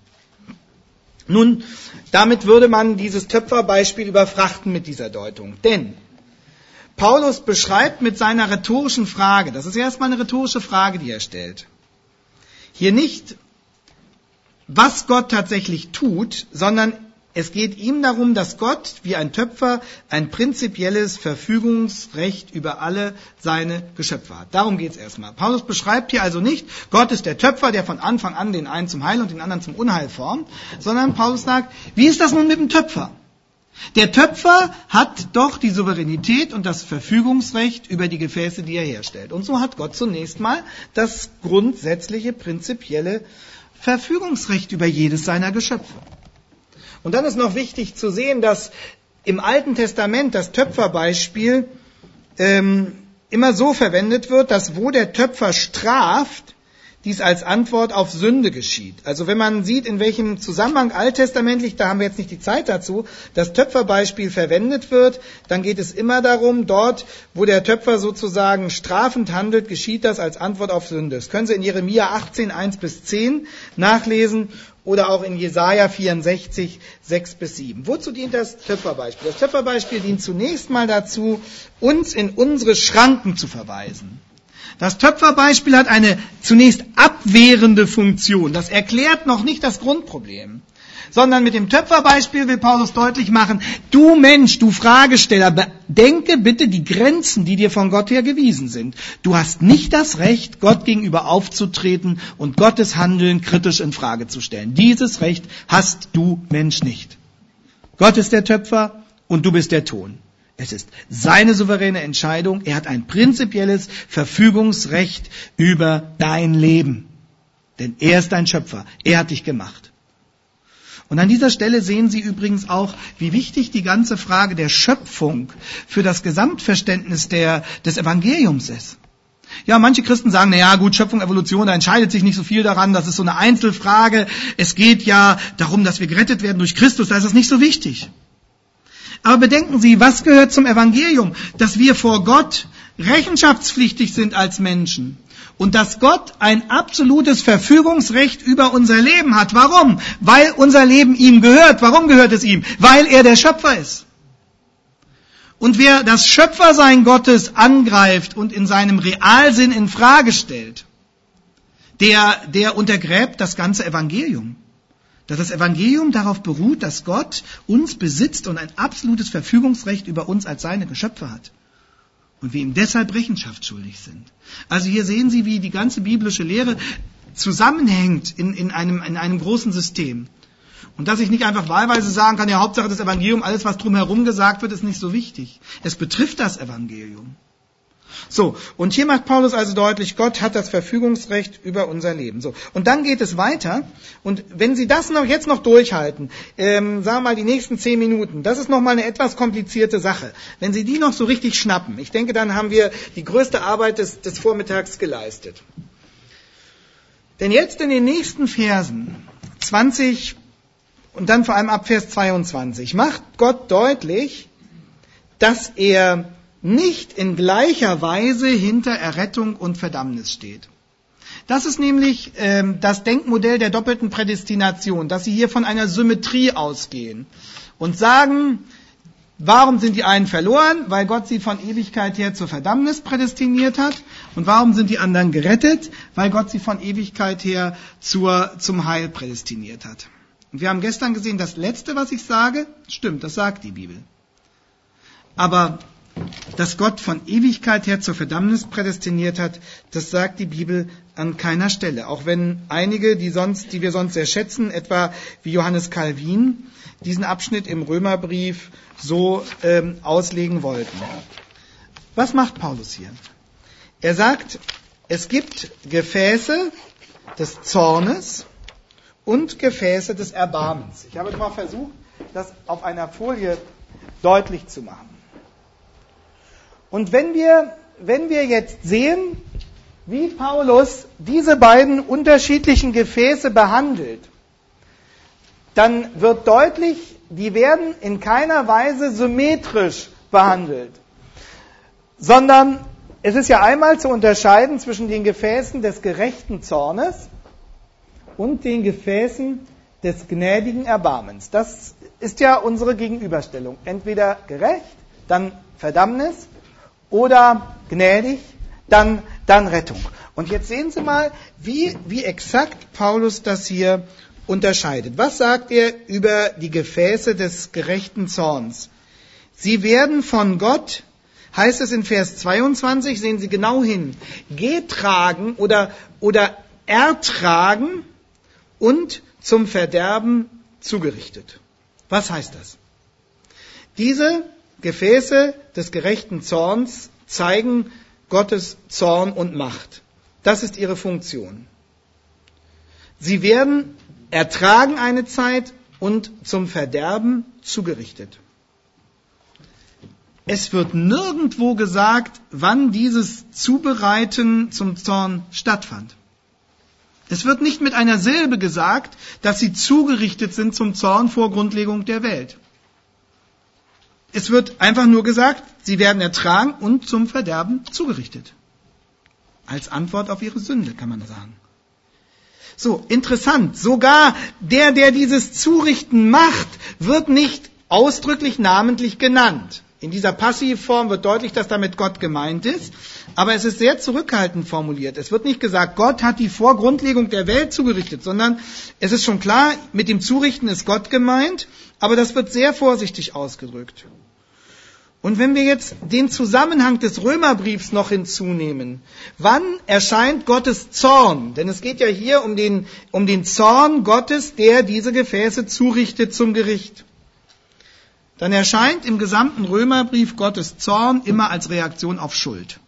A: Nun, damit würde man dieses Töpferbeispiel überfrachten mit dieser Deutung. Denn Paulus beschreibt mit seiner rhetorischen Frage, das ist erstmal eine rhetorische Frage, die er stellt, hier nicht, was Gott tatsächlich tut, sondern es geht ihm darum, dass Gott wie ein Töpfer ein prinzipielles Verfügungsrecht über alle seine Geschöpfe hat. Darum geht es erstmal. Paulus beschreibt hier also nicht, Gott ist der Töpfer, der von Anfang an den einen zum Heil und den anderen zum Unheil formt, sondern Paulus sagt, wie ist das nun mit dem Töpfer? Der Töpfer hat doch die Souveränität und das Verfügungsrecht über die Gefäße, die er herstellt. Und so hat Gott zunächst mal das grundsätzliche, prinzipielle Verfügungsrecht über jedes seiner Geschöpfe. Und dann ist noch wichtig zu sehen, dass im Alten Testament das Töpferbeispiel ähm, immer so verwendet wird, dass wo der Töpfer straft, dies als Antwort auf Sünde geschieht. Also wenn man sieht, in welchem Zusammenhang alttestamentlich, da haben wir jetzt nicht die Zeit dazu, das Töpferbeispiel verwendet wird, dann geht es immer darum, dort, wo der Töpfer sozusagen strafend handelt, geschieht das als Antwort auf Sünde. Das können Sie in Jeremia achtzehn, eins bis zehn nachlesen oder auch in Jesaja vierundsechzig, sechs bis sieben. Wozu dient das Töpferbeispiel? Das Töpferbeispiel dient zunächst mal dazu, uns in unsere Schranken zu verweisen. Das Töpferbeispiel hat eine zunächst abwehrende Funktion. Das erklärt noch nicht das Grundproblem. Sondern mit dem Töpferbeispiel will Paulus deutlich machen, du Mensch, du Fragesteller, bedenke bitte die Grenzen, die dir von Gott her gewiesen sind. Du hast nicht das Recht, Gott gegenüber aufzutreten und Gottes Handeln kritisch in Frage zu stellen. Dieses Recht hast du Mensch nicht. Gott ist der Töpfer und du bist der Ton. Es ist seine souveräne Entscheidung. Er hat ein prinzipielles Verfügungsrecht über dein Leben. Denn er ist dein Schöpfer. Er hat dich gemacht. Und an dieser Stelle sehen Sie übrigens auch, wie wichtig die ganze Frage der Schöpfung für das Gesamtverständnis der, des Evangeliums ist. Ja, manche Christen sagen, na ja, gut, Schöpfung, Evolution, da entscheidet sich nicht so viel daran, das ist so eine Einzelfrage. Es geht ja darum, dass wir gerettet werden durch Christus, da ist es nicht so wichtig. Aber bedenken Sie, was gehört zum Evangelium? Dass wir vor Gott rechenschaftspflichtig sind als Menschen. Und dass Gott ein absolutes Verfügungsrecht über unser Leben hat. Warum? Weil unser Leben ihm gehört. Warum gehört es ihm? Weil er der Schöpfer ist. Und wer das Schöpfersein Gottes angreift und in seinem Realsinn in Frage stellt, der, der untergräbt das ganze Evangelium. Dass das Evangelium darauf beruht, dass Gott uns besitzt und ein absolutes Verfügungsrecht über uns als seine Geschöpfe hat. Und wir ihm deshalb Rechenschaft schuldig sind. Also hier sehen Sie, wie die ganze biblische Lehre zusammenhängt in, in, einem, in einem großen System. Und dass ich nicht einfach wahlweise sagen kann, ja, Hauptsache das Evangelium, alles was drumherum gesagt wird, ist nicht so wichtig. Es betrifft das Evangelium. So, und hier macht Paulus also deutlich, Gott hat das Verfügungsrecht über unser Leben. So, und dann geht es weiter. Und wenn Sie das noch jetzt noch durchhalten, ähm, sagen wir mal die nächsten zehn Minuten, das ist noch mal eine etwas komplizierte Sache. Wenn Sie die noch so richtig schnappen, ich denke, dann haben wir die größte Arbeit des, des Vormittags geleistet. Denn jetzt in den nächsten Versen, zwanzig und dann vor allem ab Vers zweiundzwanzig, macht Gott deutlich, dass er nicht in gleicher Weise hinter Errettung und Verdammnis steht. Das ist nämlich ähm, das Denkmodell der doppelten Prädestination, dass sie hier von einer Symmetrie ausgehen und sagen, warum sind die einen verloren? Weil Gott sie von Ewigkeit her zur Verdammnis prädestiniert hat. Und warum sind die anderen gerettet? Weil Gott sie von Ewigkeit her zur, zum Heil prädestiniert hat. Und wir haben gestern gesehen, das Letzte, was ich sage, stimmt, das sagt die Bibel. Aber dass Gott von Ewigkeit her zur Verdammnis prädestiniert hat, das sagt die Bibel an keiner Stelle. Auch wenn einige, die sonst, die wir sonst sehr schätzen, etwa wie Johannes Calvin, diesen Abschnitt im Römerbrief so ähm, auslegen wollten. Was macht Paulus hier? Er sagt, es gibt Gefäße des Zornes und Gefäße des Erbarmens. Ich habe mal versucht, das auf einer Folie deutlich zu machen. Und wenn wir, wenn wir jetzt sehen, wie Paulus diese beiden unterschiedlichen Gefäße behandelt, dann wird deutlich, die werden in keiner Weise symmetrisch behandelt, sondern es ist ja einmal zu unterscheiden zwischen den Gefäßen des gerechten Zornes und den Gefäßen des gnädigen Erbarmens. Das ist ja unsere Gegenüberstellung. Entweder gerecht, dann Verdammnis, oder gnädig, dann, dann Rettung. Und jetzt sehen Sie mal, wie, wie exakt Paulus das hier unterscheidet. Was sagt er über die Gefäße des gerechten Zorns? Sie werden von Gott, heißt es in Vers zweiundzwanzig, sehen Sie genau hin, getragen oder, oder ertragen und zum Verderben zugerichtet. Was heißt das? Diese Gefäße des gerechten Zorns zeigen Gottes Zorn und Macht. Das ist ihre Funktion. Sie werden ertragen eine Zeit und zum Verderben zugerichtet. Es wird nirgendwo gesagt, wann dieses Zubereiten zum Zorn stattfand. Es wird nicht mit einer Silbe gesagt, dass sie zugerichtet sind zum Zorn vor Grundlegung der Welt. Es wird einfach nur gesagt, sie werden ertragen und zum Verderben zugerichtet. Als Antwort auf ihre Sünde, kann man sagen. So, interessant. Sogar der, der dieses Zurichten macht, wird nicht ausdrücklich namentlich genannt. In dieser Passivform wird deutlich, dass damit Gott gemeint ist, aber es ist sehr zurückhaltend formuliert. Es wird nicht gesagt, Gott hat die vor Grundlegung der Welt zugerichtet, sondern es ist schon klar, mit dem Zurichten ist Gott gemeint, aber das wird sehr vorsichtig ausgedrückt. Und wenn wir jetzt den Zusammenhang des Römerbriefs noch hinzunehmen, wann erscheint Gottes Zorn? Denn es geht ja hier um den, um den Zorn Gottes, der diese Gefäße zurichtet zum Gericht. Dann erscheint im gesamten Römerbrief Gottes Zorn immer als Reaktion auf Schuld.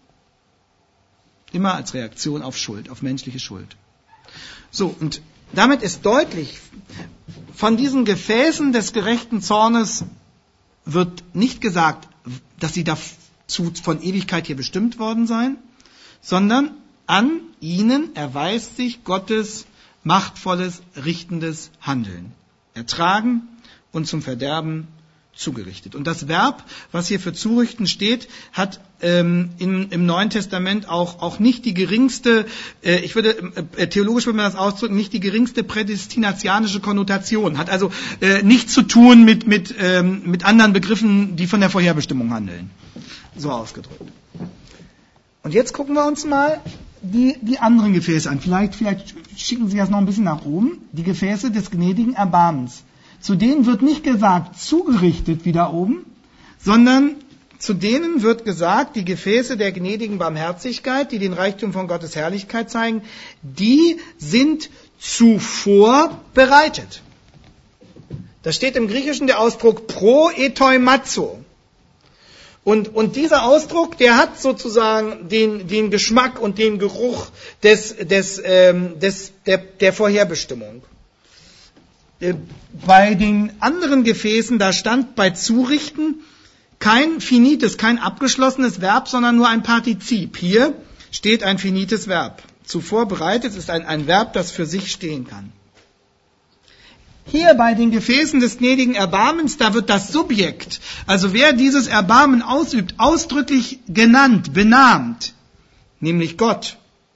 A: Immer als Reaktion auf Schuld, auf menschliche Schuld. So, und damit ist deutlich, von diesen Gefäßen des gerechten Zornes wird nicht gesagt, dass sie dazu von Ewigkeit hier bestimmt worden seien, sondern an ihnen erweist sich Gottes machtvolles, richtendes Handeln. Ertragen und zum Verderben zugerichtet. Und das Verb, was hier für zurichten steht, hat ähm, im, im Neuen Testament auch, auch nicht die geringste, äh, ich würde, äh, theologisch würde man das ausdrücken, nicht die geringste prädestinatianische Konnotation. Hat also äh, nichts zu tun mit, mit, ähm, mit anderen Begriffen, die von der Vorherbestimmung handeln. So ausgedrückt. Und jetzt gucken wir uns mal die, die anderen Gefäße an. Vielleicht, vielleicht schicken Sie das noch ein bisschen nach oben. Die Gefäße des gnädigen Erbarmens. Zu denen wird nicht gesagt, zugerichtet wie da oben, sondern zu denen wird gesagt, die Gefäße der gnädigen Barmherzigkeit, die den Reichtum von Gottes Herrlichkeit zeigen, die sind zuvor bereitet. Da steht im Griechischen der Ausdruck pro etoimazo. Und, und dieser Ausdruck, der hat sozusagen den, den Geschmack und den Geruch des, des, ähm, des, der, der Vorherbestimmung. Bei den anderen Gefäßen, da stand bei Zurichten kein finites, kein abgeschlossenes Verb, sondern nur ein Partizip. Hier steht ein finites Verb. Zuvor bereitet ist ein, ein Verb, das für sich stehen kann. Hier bei den Gefäßen des gnädigen Erbarmens, da wird das Subjekt, also wer dieses Erbarmen ausübt, ausdrücklich genannt, benannt, nämlich Gott.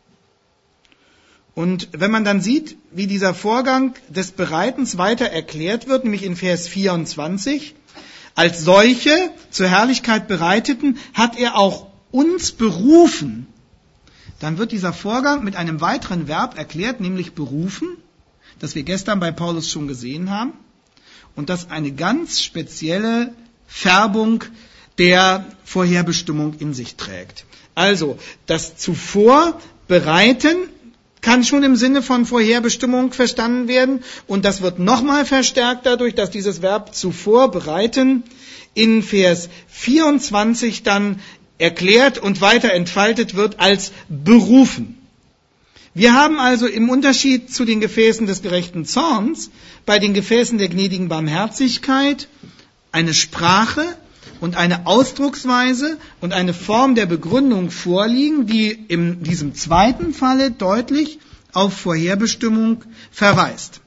A: Und wenn man dann sieht, wie dieser Vorgang des Bereitens weiter erklärt wird, nämlich in Vers vierundzwanzig, als solche zur Herrlichkeit bereiteten, hat er auch uns berufen. Dann wird dieser Vorgang mit einem weiteren Verb erklärt, nämlich berufen, das wir gestern bei Paulus schon gesehen haben, und das eine ganz spezielle Färbung der Vorherbestimmung in sich trägt. Also, das zuvor bereiten kann schon im Sinne von Vorherbestimmung verstanden werden. Und das wird nochmal verstärkt dadurch, dass dieses Verb zuvor bereiten in Vers vierundzwanzig dann erklärt und weiter entfaltet wird als berufen. Wir haben also im Unterschied zu den Gefäßen des gerechten Zorns bei den Gefäßen der gnädigen Barmherzigkeit eine Sprache und eine Ausdrucksweise und eine Form der Begründung vorliegen, die in diesem zweiten Falle deutlich auf Vorherbestimmung verweist.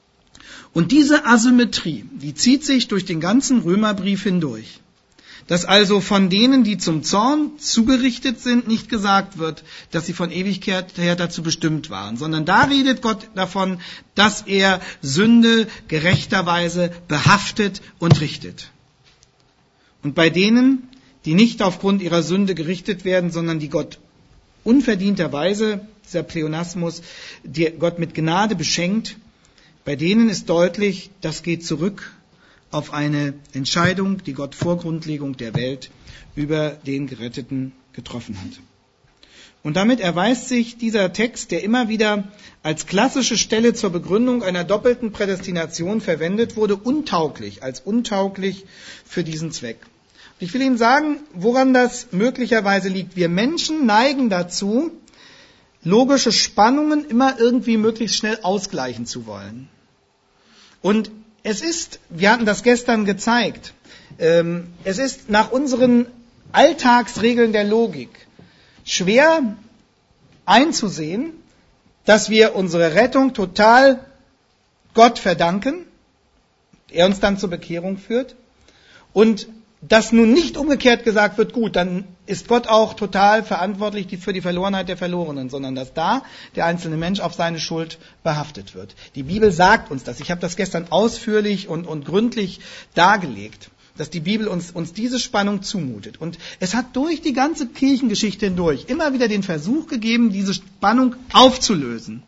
A: Und diese Asymmetrie, die zieht sich durch den ganzen Römerbrief hindurch. Dass also von denen, die zum Zorn zugerichtet sind, nicht gesagt wird, dass sie von Ewigkeit her dazu bestimmt waren, sondern da redet Gott davon, dass er Sünde gerechterweise behaftet und richtet. Und bei denen, die nicht aufgrund ihrer Sünde gerichtet werden, sondern die Gott unverdienterweise, dieser Pleonasmus, die Gott mit Gnade beschenkt, bei denen ist deutlich, das geht zurück auf eine Entscheidung, die Gott vor Grundlegung der Welt über den Geretteten getroffen hat. Und damit erweist sich dieser Text, der immer wieder als klassische Stelle zur Begründung einer doppelten Prädestination verwendet wurde, untauglich, als untauglich für diesen Zweck. Und ich will Ihnen sagen, woran das möglicherweise liegt. Wir Menschen neigen dazu, logische Spannungen immer irgendwie möglichst schnell ausgleichen zu wollen. Und es ist, wir hatten das gestern gezeigt, ähm, es ist nach unseren Alltagsregeln der Logik schwer einzusehen, dass wir unsere Rettung total Gott verdanken, er uns dann zur Bekehrung führt, und dass nun nicht umgekehrt gesagt wird, gut, dann ist Gott auch total verantwortlich für die Verlorenheit der Verlorenen, sondern dass da der einzelne Mensch auf seine Schuld behaftet wird. Die Bibel sagt uns das. Ich habe das gestern ausführlich und, und gründlich dargelegt, dass die Bibel uns, uns diese Spannung zumutet. Und es hat durch die ganze Kirchengeschichte hindurch immer wieder den Versuch gegeben, diese Spannung aufzulösen.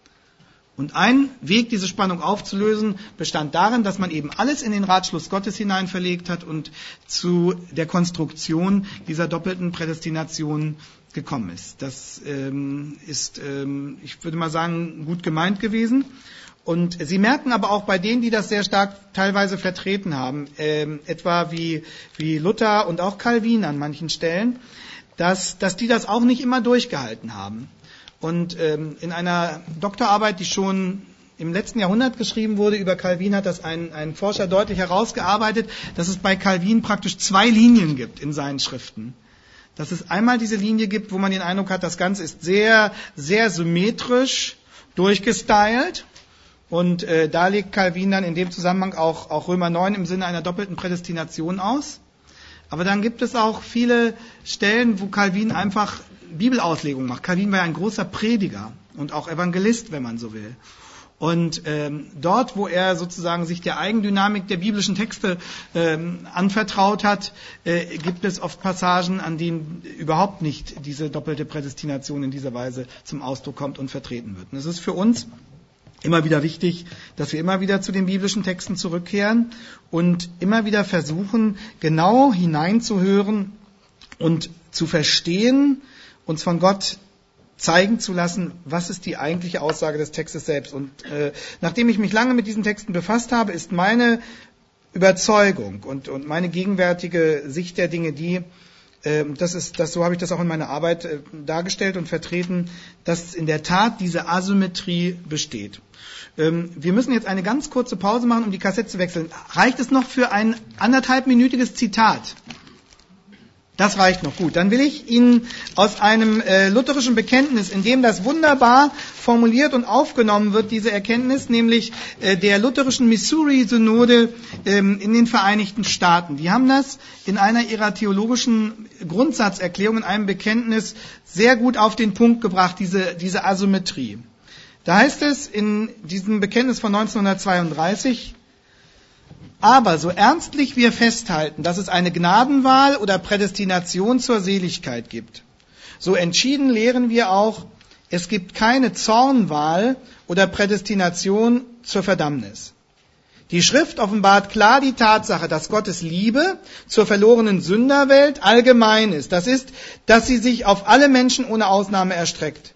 A: Und ein Weg, diese Spannung aufzulösen, bestand darin, dass man eben alles in den Ratschluss Gottes hinein verlegt hat und zu der Konstruktion dieser doppelten Prädestination gekommen ist. Das ähm, ist, ähm, ich würde mal sagen, gut gemeint gewesen. Und Sie merken aber auch bei denen, die das sehr stark teilweise vertreten haben, ähm, etwa wie, wie Luther und auch Calvin an manchen Stellen, dass, dass die das auch nicht immer durchgehalten haben. Und ähm, in einer Doktorarbeit, die schon im letzten Jahrhundert geschrieben wurde, über Calvin hat das ein, ein Forscher deutlich herausgearbeitet, dass es bei Calvin praktisch zwei Linien gibt in seinen Schriften. Dass es einmal diese Linie gibt, wo man den Eindruck hat, das Ganze ist sehr, sehr symmetrisch durchgestylt. Und äh, da legt Calvin dann in dem Zusammenhang auch, auch Römer neun im Sinne einer doppelten Prädestination aus. Aber dann gibt es auch viele Stellen, wo Calvin einfach Bibelauslegung macht. Calvin war ja ein großer Prediger und auch Evangelist, wenn man so will. Und ähm, dort, wo er sozusagen sich der Eigendynamik der biblischen Texte ähm, anvertraut hat, äh, gibt es oft Passagen, an denen überhaupt nicht diese doppelte Prädestination in dieser Weise zum Ausdruck kommt und vertreten wird. Und es ist für uns immer wieder wichtig, dass wir immer wieder zu den biblischen Texten zurückkehren und immer wieder versuchen, genau hineinzuhören und zu verstehen, uns von Gott zeigen zu lassen, was ist die eigentliche Aussage des Textes selbst. Und äh, nachdem ich mich lange mit diesen Texten befasst habe, ist meine Überzeugung und, und meine gegenwärtige Sicht der Dinge die, äh, das ist, das, so habe ich das auch in meiner Arbeit äh, dargestellt und vertreten, dass in der Tat diese Asymmetrie besteht. Ähm, wir müssen jetzt eine ganz kurze Pause machen, um die Kassette zu wechseln. Reicht es noch für ein anderthalbminütiges Zitat? Das reicht noch gut. Dann will ich Ihnen aus einem äh, lutherischen Bekenntnis, in dem das wunderbar formuliert und aufgenommen wird, diese Erkenntnis, nämlich äh, der lutherischen Missouri-Synode ähm, in den Vereinigten Staaten. Die haben das in einer ihrer theologischen Grundsatzerklärung, in einem Bekenntnis sehr gut auf den Punkt gebracht, diese, diese Asymmetrie. Da heißt es in diesem Bekenntnis von neunzehnhundertzweiunddreißig, aber so ernstlich wir festhalten, dass es eine Gnadenwahl oder Prädestination zur Seligkeit gibt, so entschieden lehren wir auch, es gibt keine Zornwahl oder Prädestination zur Verdammnis. Die Schrift offenbart klar die Tatsache, dass Gottes Liebe zur verlorenen Sünderwelt allgemein ist. Das ist, dass sie sich auf alle Menschen ohne Ausnahme erstreckt.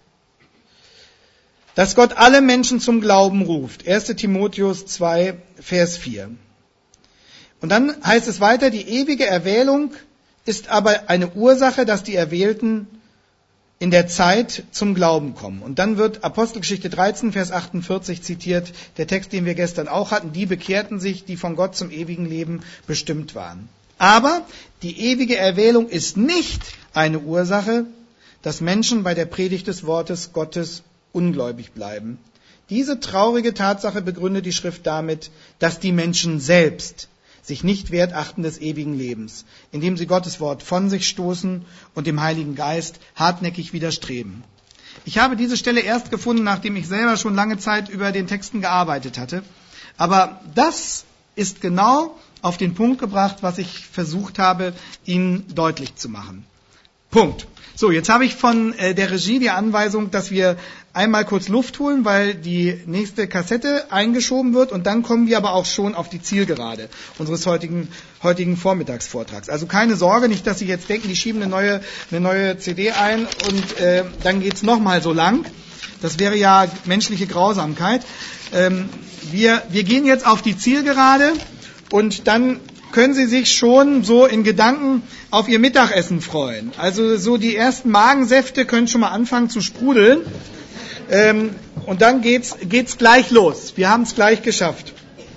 A: Dass Gott alle Menschen zum Glauben ruft. erster Timotheus zwei, Vers vier. Und dann heißt es weiter, die ewige Erwählung ist aber eine Ursache, dass die Erwählten in der Zeit zum Glauben kommen. Und dann wird Apostelgeschichte dreizehn, Vers achtundvierzig zitiert, der Text, den wir gestern auch hatten, die bekehrten sich, die von Gott zum ewigen Leben bestimmt waren. Aber die ewige Erwählung ist nicht eine Ursache, dass Menschen bei der Predigt des Wortes Gottes ungläubig bleiben. Diese traurige Tatsache begründet die Schrift damit, dass die Menschen selbst sich nicht wert achten des ewigen Lebens, indem sie Gottes Wort von sich stoßen und dem Heiligen Geist hartnäckig widerstreben. Ich habe diese Stelle erst gefunden, nachdem ich selber schon lange Zeit über den Texten gearbeitet hatte. Aber das ist genau auf den Punkt gebracht, was ich versucht habe, Ihnen deutlich zu machen. Punkt. So, jetzt habe ich von äh, der Regie die Anweisung, dass wir einmal kurz Luft holen, weil die nächste Kassette eingeschoben wird und dann kommen wir aber auch schon auf die Zielgerade unseres heutigen, heutigen Vormittagsvortrags. Also keine Sorge, nicht, dass Sie jetzt denken, die schieben eine neue, eine neue C D ein und äh, dann geht's nochmal so lang. Das wäre ja menschliche Grausamkeit. Ähm, wir, wir gehen jetzt auf die Zielgerade und dann können Sie sich schon so in Gedanken auf Ihr Mittagessen freuen. Also so die ersten Magensäfte können schon mal anfangen zu sprudeln. Ähm, und dann geht's, geht's gleich los. Wir haben es gleich geschafft.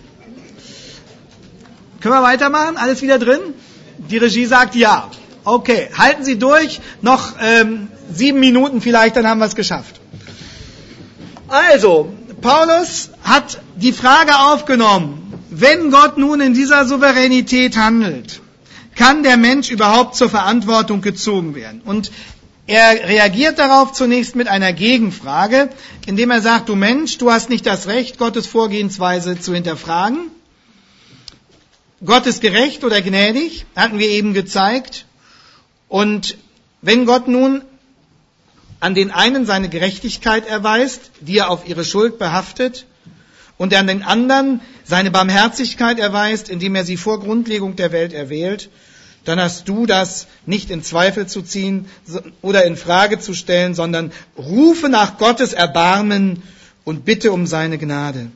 A: Können wir weitermachen? Alles wieder drin? Die Regie sagt ja. Okay, halten Sie durch. Noch ähm, sieben Minuten vielleicht, dann haben wir es geschafft. Also, Paulus hat die Frage aufgenommen, wenn Gott nun in dieser Souveränität handelt, kann der Mensch überhaupt zur Verantwortung gezogen werden? Und er reagiert darauf zunächst mit einer Gegenfrage, indem er sagt, du Mensch, du hast nicht das Recht, Gottes Vorgehensweise zu hinterfragen. Gott ist gerecht oder gnädig, hatten wir eben gezeigt. Und wenn Gott nun an den einen seine Gerechtigkeit erweist, die er auf ihre Schuld behaftet, und an den anderen seine Barmherzigkeit erweist, indem er sie vor Grundlegung der Welt erwählt, dann hast du das nicht in Zweifel zu ziehen oder in Frage zu stellen, sondern rufe nach Gottes Erbarmen und bitte um seine Gnade.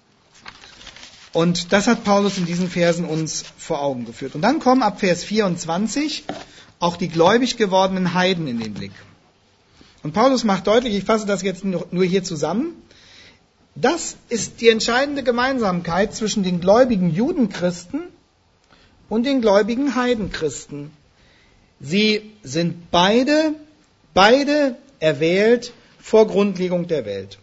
A: Und das hat Paulus in diesen Versen uns vor Augen geführt. Und dann kommen ab Vers vierundzwanzig auch die gläubig gewordenen Heiden in den Blick. Und Paulus macht deutlich, ich fasse das jetzt nur hier zusammen, das ist die entscheidende Gemeinsamkeit zwischen den gläubigen Judenchristen und den gläubigen Heidenchristen. Sie sind beide, beide erwählt vor Grundlegung der Welt.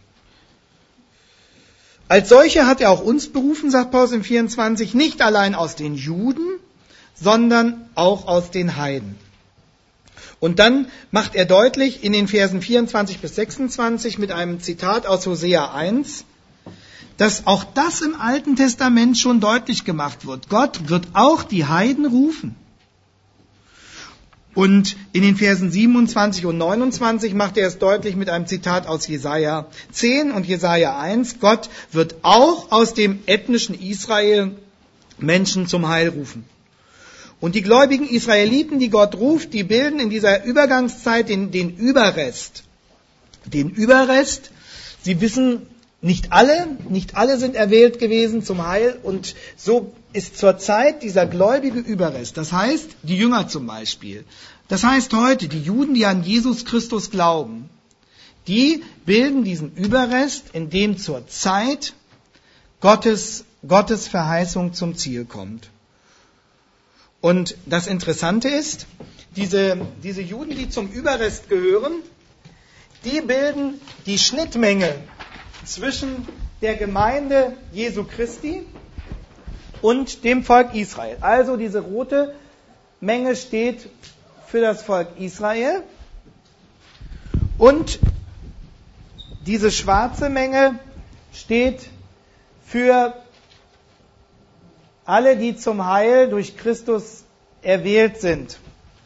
A: Als solche hat er auch uns berufen, sagt Paulus in vierundzwanzig, nicht allein aus den Juden, sondern auch aus den Heiden. Und dann macht er deutlich in den Versen vierundzwanzig bis sechsundzwanzig mit einem Zitat aus Hosea eins, dass auch das im Alten Testament schon deutlich gemacht wird. Gott wird auch die Heiden rufen. Und in den Versen siebenundzwanzig und neunundzwanzig macht er es deutlich mit einem Zitat aus Jesaja zehn und Jesaja eins. Gott wird auch aus dem ethnischen Israel Menschen zum Heil rufen. Und die gläubigen Israeliten, die Gott ruft, die bilden in dieser Übergangszeit den, den Überrest. Den Überrest. Sie wissen, nicht alle, nicht alle sind erwählt gewesen zum Heil. Und so ist zurzeit dieser gläubige Überrest. Das heißt, die Jünger zum Beispiel. Das heißt heute, die Juden, die an Jesus Christus glauben, die bilden diesen Überrest, in dem zur Zeit Gottes, Gottes Verheißung zum Ziel kommt. Und das Interessante ist, diese, diese Juden, die zum Überrest gehören, die bilden die Schnittmenge zwischen der Gemeinde Jesu Christi und dem Volk Israel. Also diese rote Menge steht für das Volk Israel und diese schwarze Menge steht für alle, die zum Heil durch Christus erwählt sind.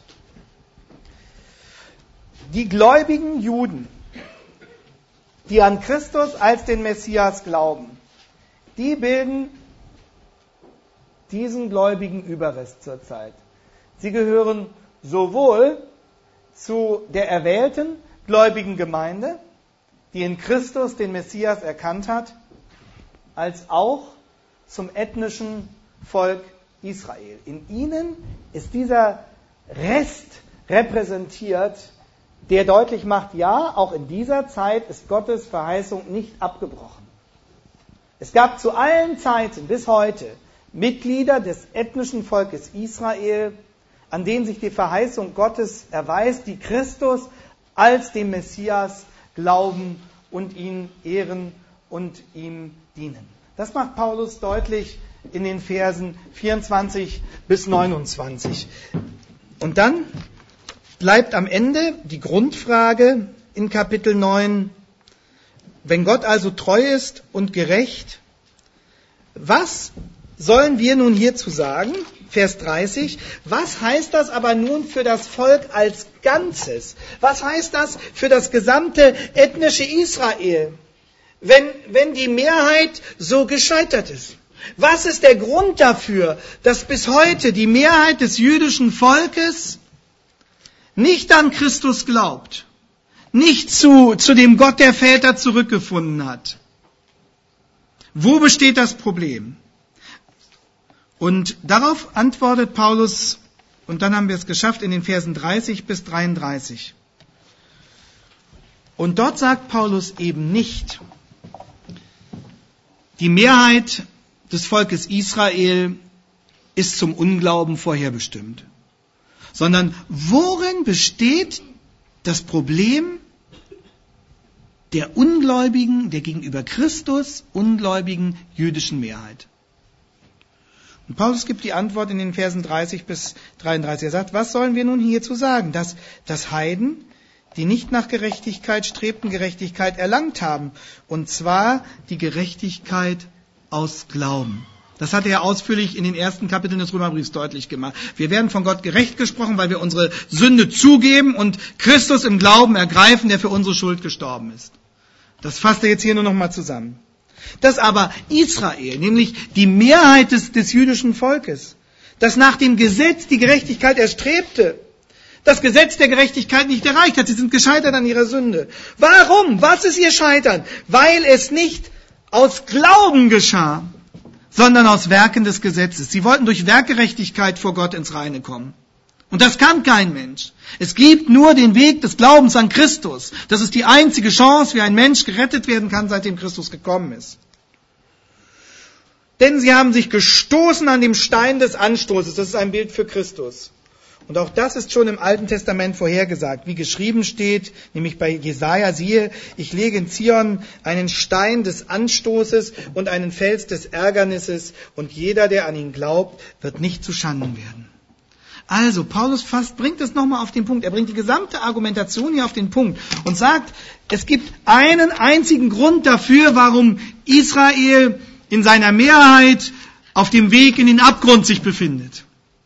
A: Die gläubigen Juden, die an Christus als den Messias glauben, die bilden diesen gläubigen Überrest zur Zeit. Sie gehören sowohl zu der erwählten gläubigen Gemeinde, die in Christus den Messias erkannt hat, als auch zum ethnischen Volk Israel. In ihnen ist dieser Rest repräsentiert, der deutlich macht, ja, auch in dieser Zeit ist Gottes Verheißung nicht abgebrochen. Es gab zu allen Zeiten bis heute Mitglieder des ethnischen Volkes Israel, an denen sich die Verheißung Gottes erweist, die Christus als den Messias glauben und ihn ehren und ihm dienen. Das macht Paulus deutlich in den Versen vierundzwanzig bis neunundzwanzig. Und dann bleibt am Ende die Grundfrage in Kapitel neun, wenn Gott also treu ist und gerecht, was sollen wir nun hierzu sagen? Vers dreißig. Was heißt das aber nun für das Volk als Ganzes? Was heißt das für das gesamte ethnische Israel, wenn, wenn die Mehrheit so gescheitert ist? Was ist der Grund dafür, dass bis heute die Mehrheit des jüdischen Volkes nicht an Christus glaubt, nicht zu, zu dem Gott der Väter zurückgefunden hat? Wo besteht das Problem? Und darauf antwortet Paulus, und dann haben wir es geschafft, in den Versen dreißig bis dreiunddreißig. Und dort sagt Paulus eben nicht, die Mehrheit des Volkes Israel ist zum Unglauben vorherbestimmt, sondern worin besteht das Problem der ungläubigen, der gegenüber Christus ungläubigen jüdischen Mehrheit? Und Paulus gibt die Antwort in den Versen dreißig bis dreiunddreißig. Er sagt, was sollen wir nun hierzu sagen? Dass, dass Heiden, die nicht nach Gerechtigkeit strebten, Gerechtigkeit erlangt haben. Und zwar die Gerechtigkeit aus Glauben. Das hat er ja ausführlich in den ersten Kapiteln des Römerbriefs deutlich gemacht. Wir werden von Gott gerecht gesprochen, weil wir unsere Sünde zugeben und Christus im Glauben ergreifen, der für unsere Schuld gestorben ist. Das fasst er jetzt hier nur noch mal zusammen. Dass aber Israel, nämlich die Mehrheit des, des jüdischen Volkes, das nach dem Gesetz die Gerechtigkeit erstrebte, das Gesetz der Gerechtigkeit nicht erreicht hat. Sie sind gescheitert an ihrer Sünde. Warum? Was ist ihr Scheitern? Weil es nicht aus Glauben geschah, sondern aus Werken des Gesetzes. Sie wollten durch Werkgerechtigkeit vor Gott ins Reine kommen. Und das kann kein Mensch. Es gibt nur den Weg des Glaubens an Christus. Das ist die einzige Chance, wie ein Mensch gerettet werden kann, seitdem Christus gekommen ist. Denn sie haben sich gestoßen an dem Stein des Anstoßes. Das ist ein Bild für Christus. Und auch das ist schon im Alten Testament vorhergesagt, wie geschrieben steht, nämlich bei Jesaja, siehe, ich lege in Zion einen Stein des Anstoßes und einen Fels des Ärgernisses, und jeder, der an ihn glaubt, wird nicht zu Schanden werden. Also, Paulus fast bringt es nochmal auf den Punkt. Er bringt die gesamte Argumentation hier auf den Punkt und sagt, es gibt einen einzigen Grund dafür, warum Israel in seiner Mehrheit auf dem Weg in den Abgrund sich befindet.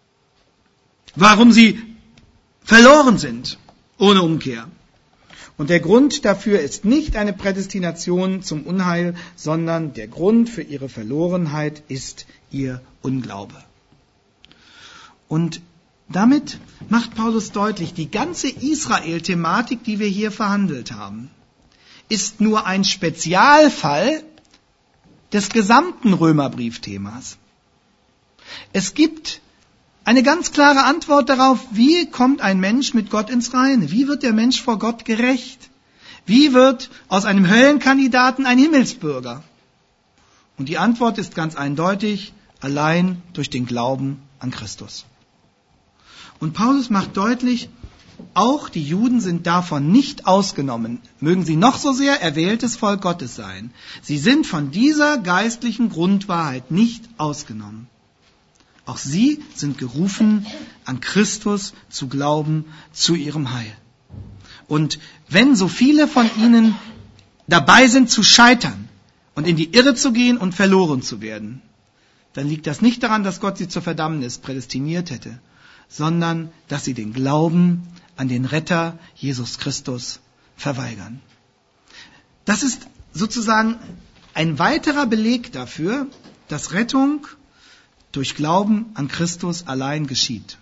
A: Warum sie verloren sind, ohne Umkehr. Und der Grund dafür ist nicht eine Prädestination zum Unheil, sondern der Grund für ihre Verlorenheit ist ihr Unglaube. Und damit macht Paulus deutlich, die ganze Israel-Thematik, die wir hier verhandelt haben, ist nur ein Spezialfall des gesamten Römerbriefthemas. Es gibt eine ganz klare Antwort darauf, wie kommt ein Mensch mit Gott ins Reine? Wie wird der Mensch vor Gott gerecht? Wie wird aus einem Höllenkandidaten ein Himmelsbürger? Und die Antwort ist ganz eindeutig, allein durch den Glauben an Christus. Und Paulus macht deutlich, auch die Juden sind davon nicht ausgenommen. Mögen sie noch so sehr erwähltes Volk Gottes sein. Sie sind von dieser geistlichen Grundwahrheit nicht ausgenommen. Auch sie sind gerufen, an Christus zu glauben, zu ihrem Heil. Und wenn so viele von ihnen dabei sind zu scheitern und in die Irre zu gehen und verloren zu werden, dann liegt das nicht daran, dass Gott sie zur Verdammnis prädestiniert hätte, sondern dass sie den Glauben an den Retter Jesus Christus verweigern. Das ist sozusagen ein weiterer Beleg dafür, dass Rettung durch Glauben an Christus allein geschieht.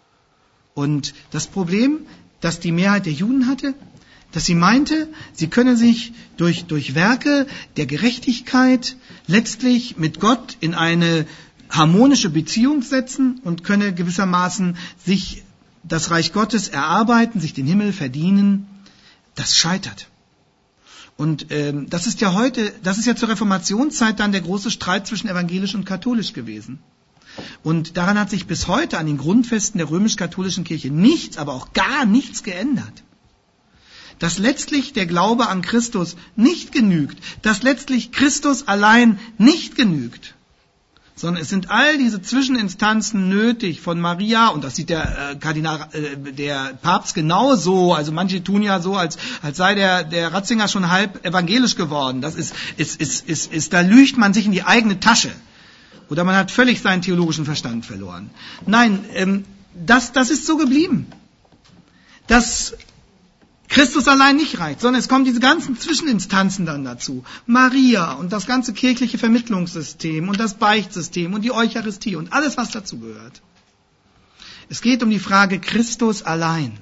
A: Und das Problem, das die Mehrheit der Juden hatte, dass sie meinte, sie könne sich durch, durch Werke der Gerechtigkeit letztlich mit Gott in eine harmonische Beziehung setzen und könne gewissermaßen sich
B: das Reich Gottes erarbeiten, sich den Himmel verdienen, das scheitert. Und ähm, das ist ja heute, das ist ja zur Reformationszeit dann der große Streit zwischen evangelisch und katholisch gewesen. Und daran hat sich bis heute an den Grundfesten der römisch-katholischen Kirche nichts, aber auch gar nichts geändert. Dass letztlich der Glaube an Christus nicht genügt, dass letztlich Christus allein nicht genügt, sondern es sind all diese Zwischeninstanzen nötig von Maria, und das sieht der äh, Kardinal, äh, der Papst genauso, also manche tun ja so, als, als sei der, der Ratzinger schon halb evangelisch geworden. Das ist, ist, ist, ist, ist, da lügt man sich in die eigene Tasche. Oder man hat völlig seinen theologischen Verstand verloren. Nein, ähm, das, das ist so geblieben. Dass Christus allein nicht reicht, sondern es kommen diese ganzen Zwischeninstanzen dann dazu. Maria und das ganze kirchliche Vermittlungssystem und das Beichtsystem und die Eucharistie und alles, was dazu gehört. Es geht um die Frage Christus allein.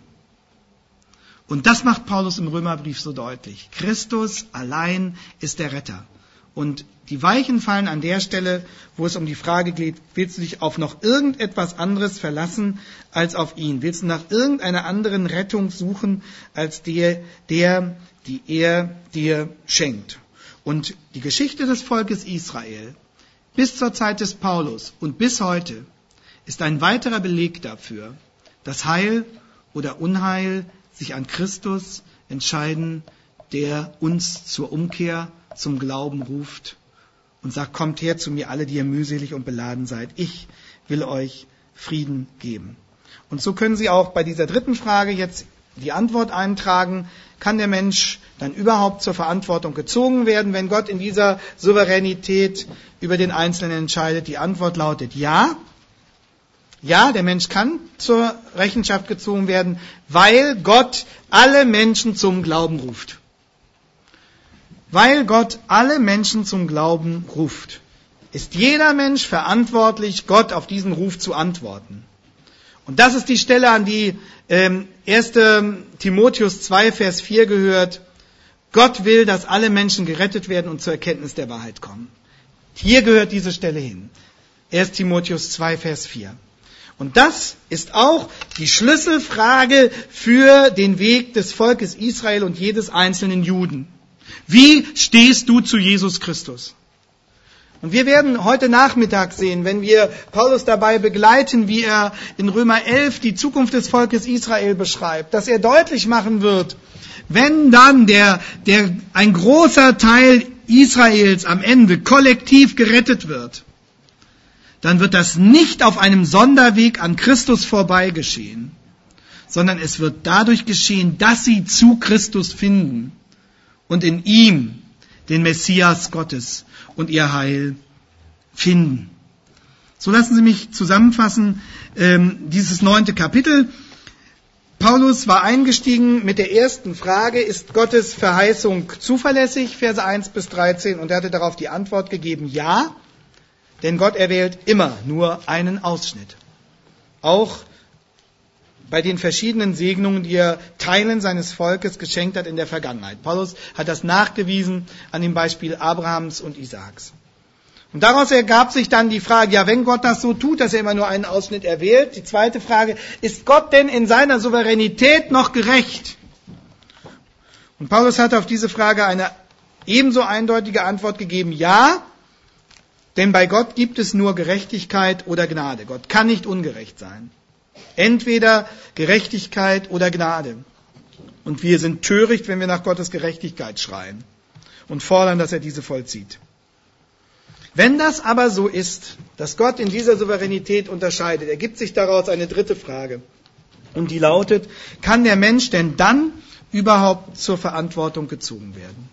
B: Und das macht Paulus im Römerbrief so deutlich. Christus allein ist der Retter. Und die Weichen fallen an der Stelle, wo es um die Frage geht, willst du dich auf noch irgendetwas anderes verlassen als auf ihn? Willst du nach irgendeiner anderen Rettung suchen als der, der, die er dir schenkt? Und die Geschichte des Volkes Israel bis zur Zeit des Paulus und bis heute ist ein weiterer Beleg dafür, dass Heil oder Unheil sich an Christus entscheiden, der uns zur Umkehr, zum Glauben ruft und sagt, kommt her zu mir alle, die ihr mühselig und beladen seid. Ich will euch Frieden geben. Und so können Sie auch bei dieser dritten Frage jetzt die Antwort eintragen, kann der Mensch dann überhaupt zur Verantwortung gezogen werden, wenn Gott in dieser Souveränität über den Einzelnen entscheidet? Die Antwort lautet ja. Ja, der Mensch kann zur Rechenschaft gezogen werden, weil Gott alle Menschen zum Glauben ruft. Weil Gott alle Menschen zum Glauben ruft, ist jeder Mensch verantwortlich, Gott auf diesen Ruf zu antworten. Und das ist die Stelle, an die ähm, erster Timotheus zwei, Vers vier gehört. Gott will, dass alle Menschen gerettet werden und zur Erkenntnis der Wahrheit kommen. Hier gehört diese Stelle hin. erster Timotheus zwei, Vers vier. Und das ist auch die Schlüsselfrage für den Weg des Volkes Israel und jedes einzelnen Juden. Wie stehst du zu Jesus Christus? Und wir werden heute Nachmittag sehen, wenn wir Paulus dabei begleiten, wie er in Römer elf die Zukunft des Volkes Israel beschreibt, dass er deutlich machen wird, wenn dann der, der, ein großer Teil Israels am Ende kollektiv gerettet wird, dann wird das nicht auf einem Sonderweg an Christus vorbei geschehen, sondern es wird dadurch geschehen, dass sie zu Christus finden und in ihm den Messias Gottes und ihr Heil finden. So lassen Sie mich zusammenfassen, ähm, dieses neunte Kapitel. Paulus war eingestiegen mit der ersten Frage, ist Gottes Verheißung zuverlässig? Verse eins bis dreizehn. Und er hatte darauf die Antwort gegeben, ja, denn Gott erwählt immer nur einen Ausschnitt. Auch bei den verschiedenen Segnungen, die er Teilen seines Volkes geschenkt hat in der Vergangenheit. Paulus hat das nachgewiesen an dem Beispiel Abrahams und Isaaks. Und daraus ergab sich dann die Frage, ja, wenn Gott das so tut, dass er immer nur einen Ausschnitt erwählt, die zweite Frage, ist Gott denn in seiner Souveränität noch gerecht? Und Paulus hat auf diese Frage eine ebenso eindeutige Antwort gegeben, ja, denn bei Gott gibt es nur Gerechtigkeit oder Gnade. Gott kann nicht ungerecht sein. Entweder Gerechtigkeit oder Gnade. Und wir sind töricht, wenn wir nach Gottes Gerechtigkeit schreien und fordern, dass er diese vollzieht. Wenn das aber so ist, dass Gott in dieser Souveränität unterscheidet, ergibt sich daraus eine dritte Frage. Und die lautet, kann der Mensch denn dann überhaupt zur Verantwortung gezogen werden?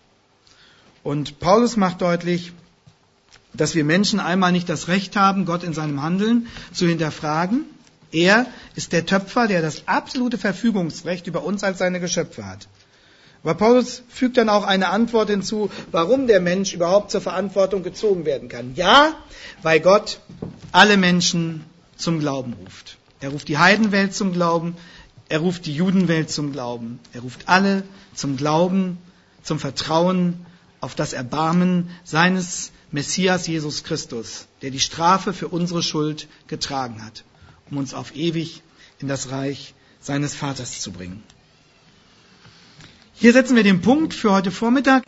B: Und Paulus macht deutlich, dass wir Menschen einmal nicht das Recht haben, Gott in seinem Handeln zu hinterfragen. Er ist der Töpfer, der das absolute Verfügungsrecht über uns als seine Geschöpfe hat. Aber Paulus fügt dann auch eine Antwort hinzu, warum der Mensch überhaupt zur Verantwortung gezogen werden kann. Ja, weil Gott alle Menschen zum Glauben ruft. Er ruft die Heidenwelt zum Glauben, er ruft die Judenwelt zum Glauben. Er ruft alle zum Glauben, zum Vertrauen auf das Erbarmen seines Messias Jesus Christus, der die Strafe für unsere Schuld getragen hat, um uns auf ewig in das Reich seines Vaters zu bringen. Hier setzen wir den Punkt für heute Vormittag.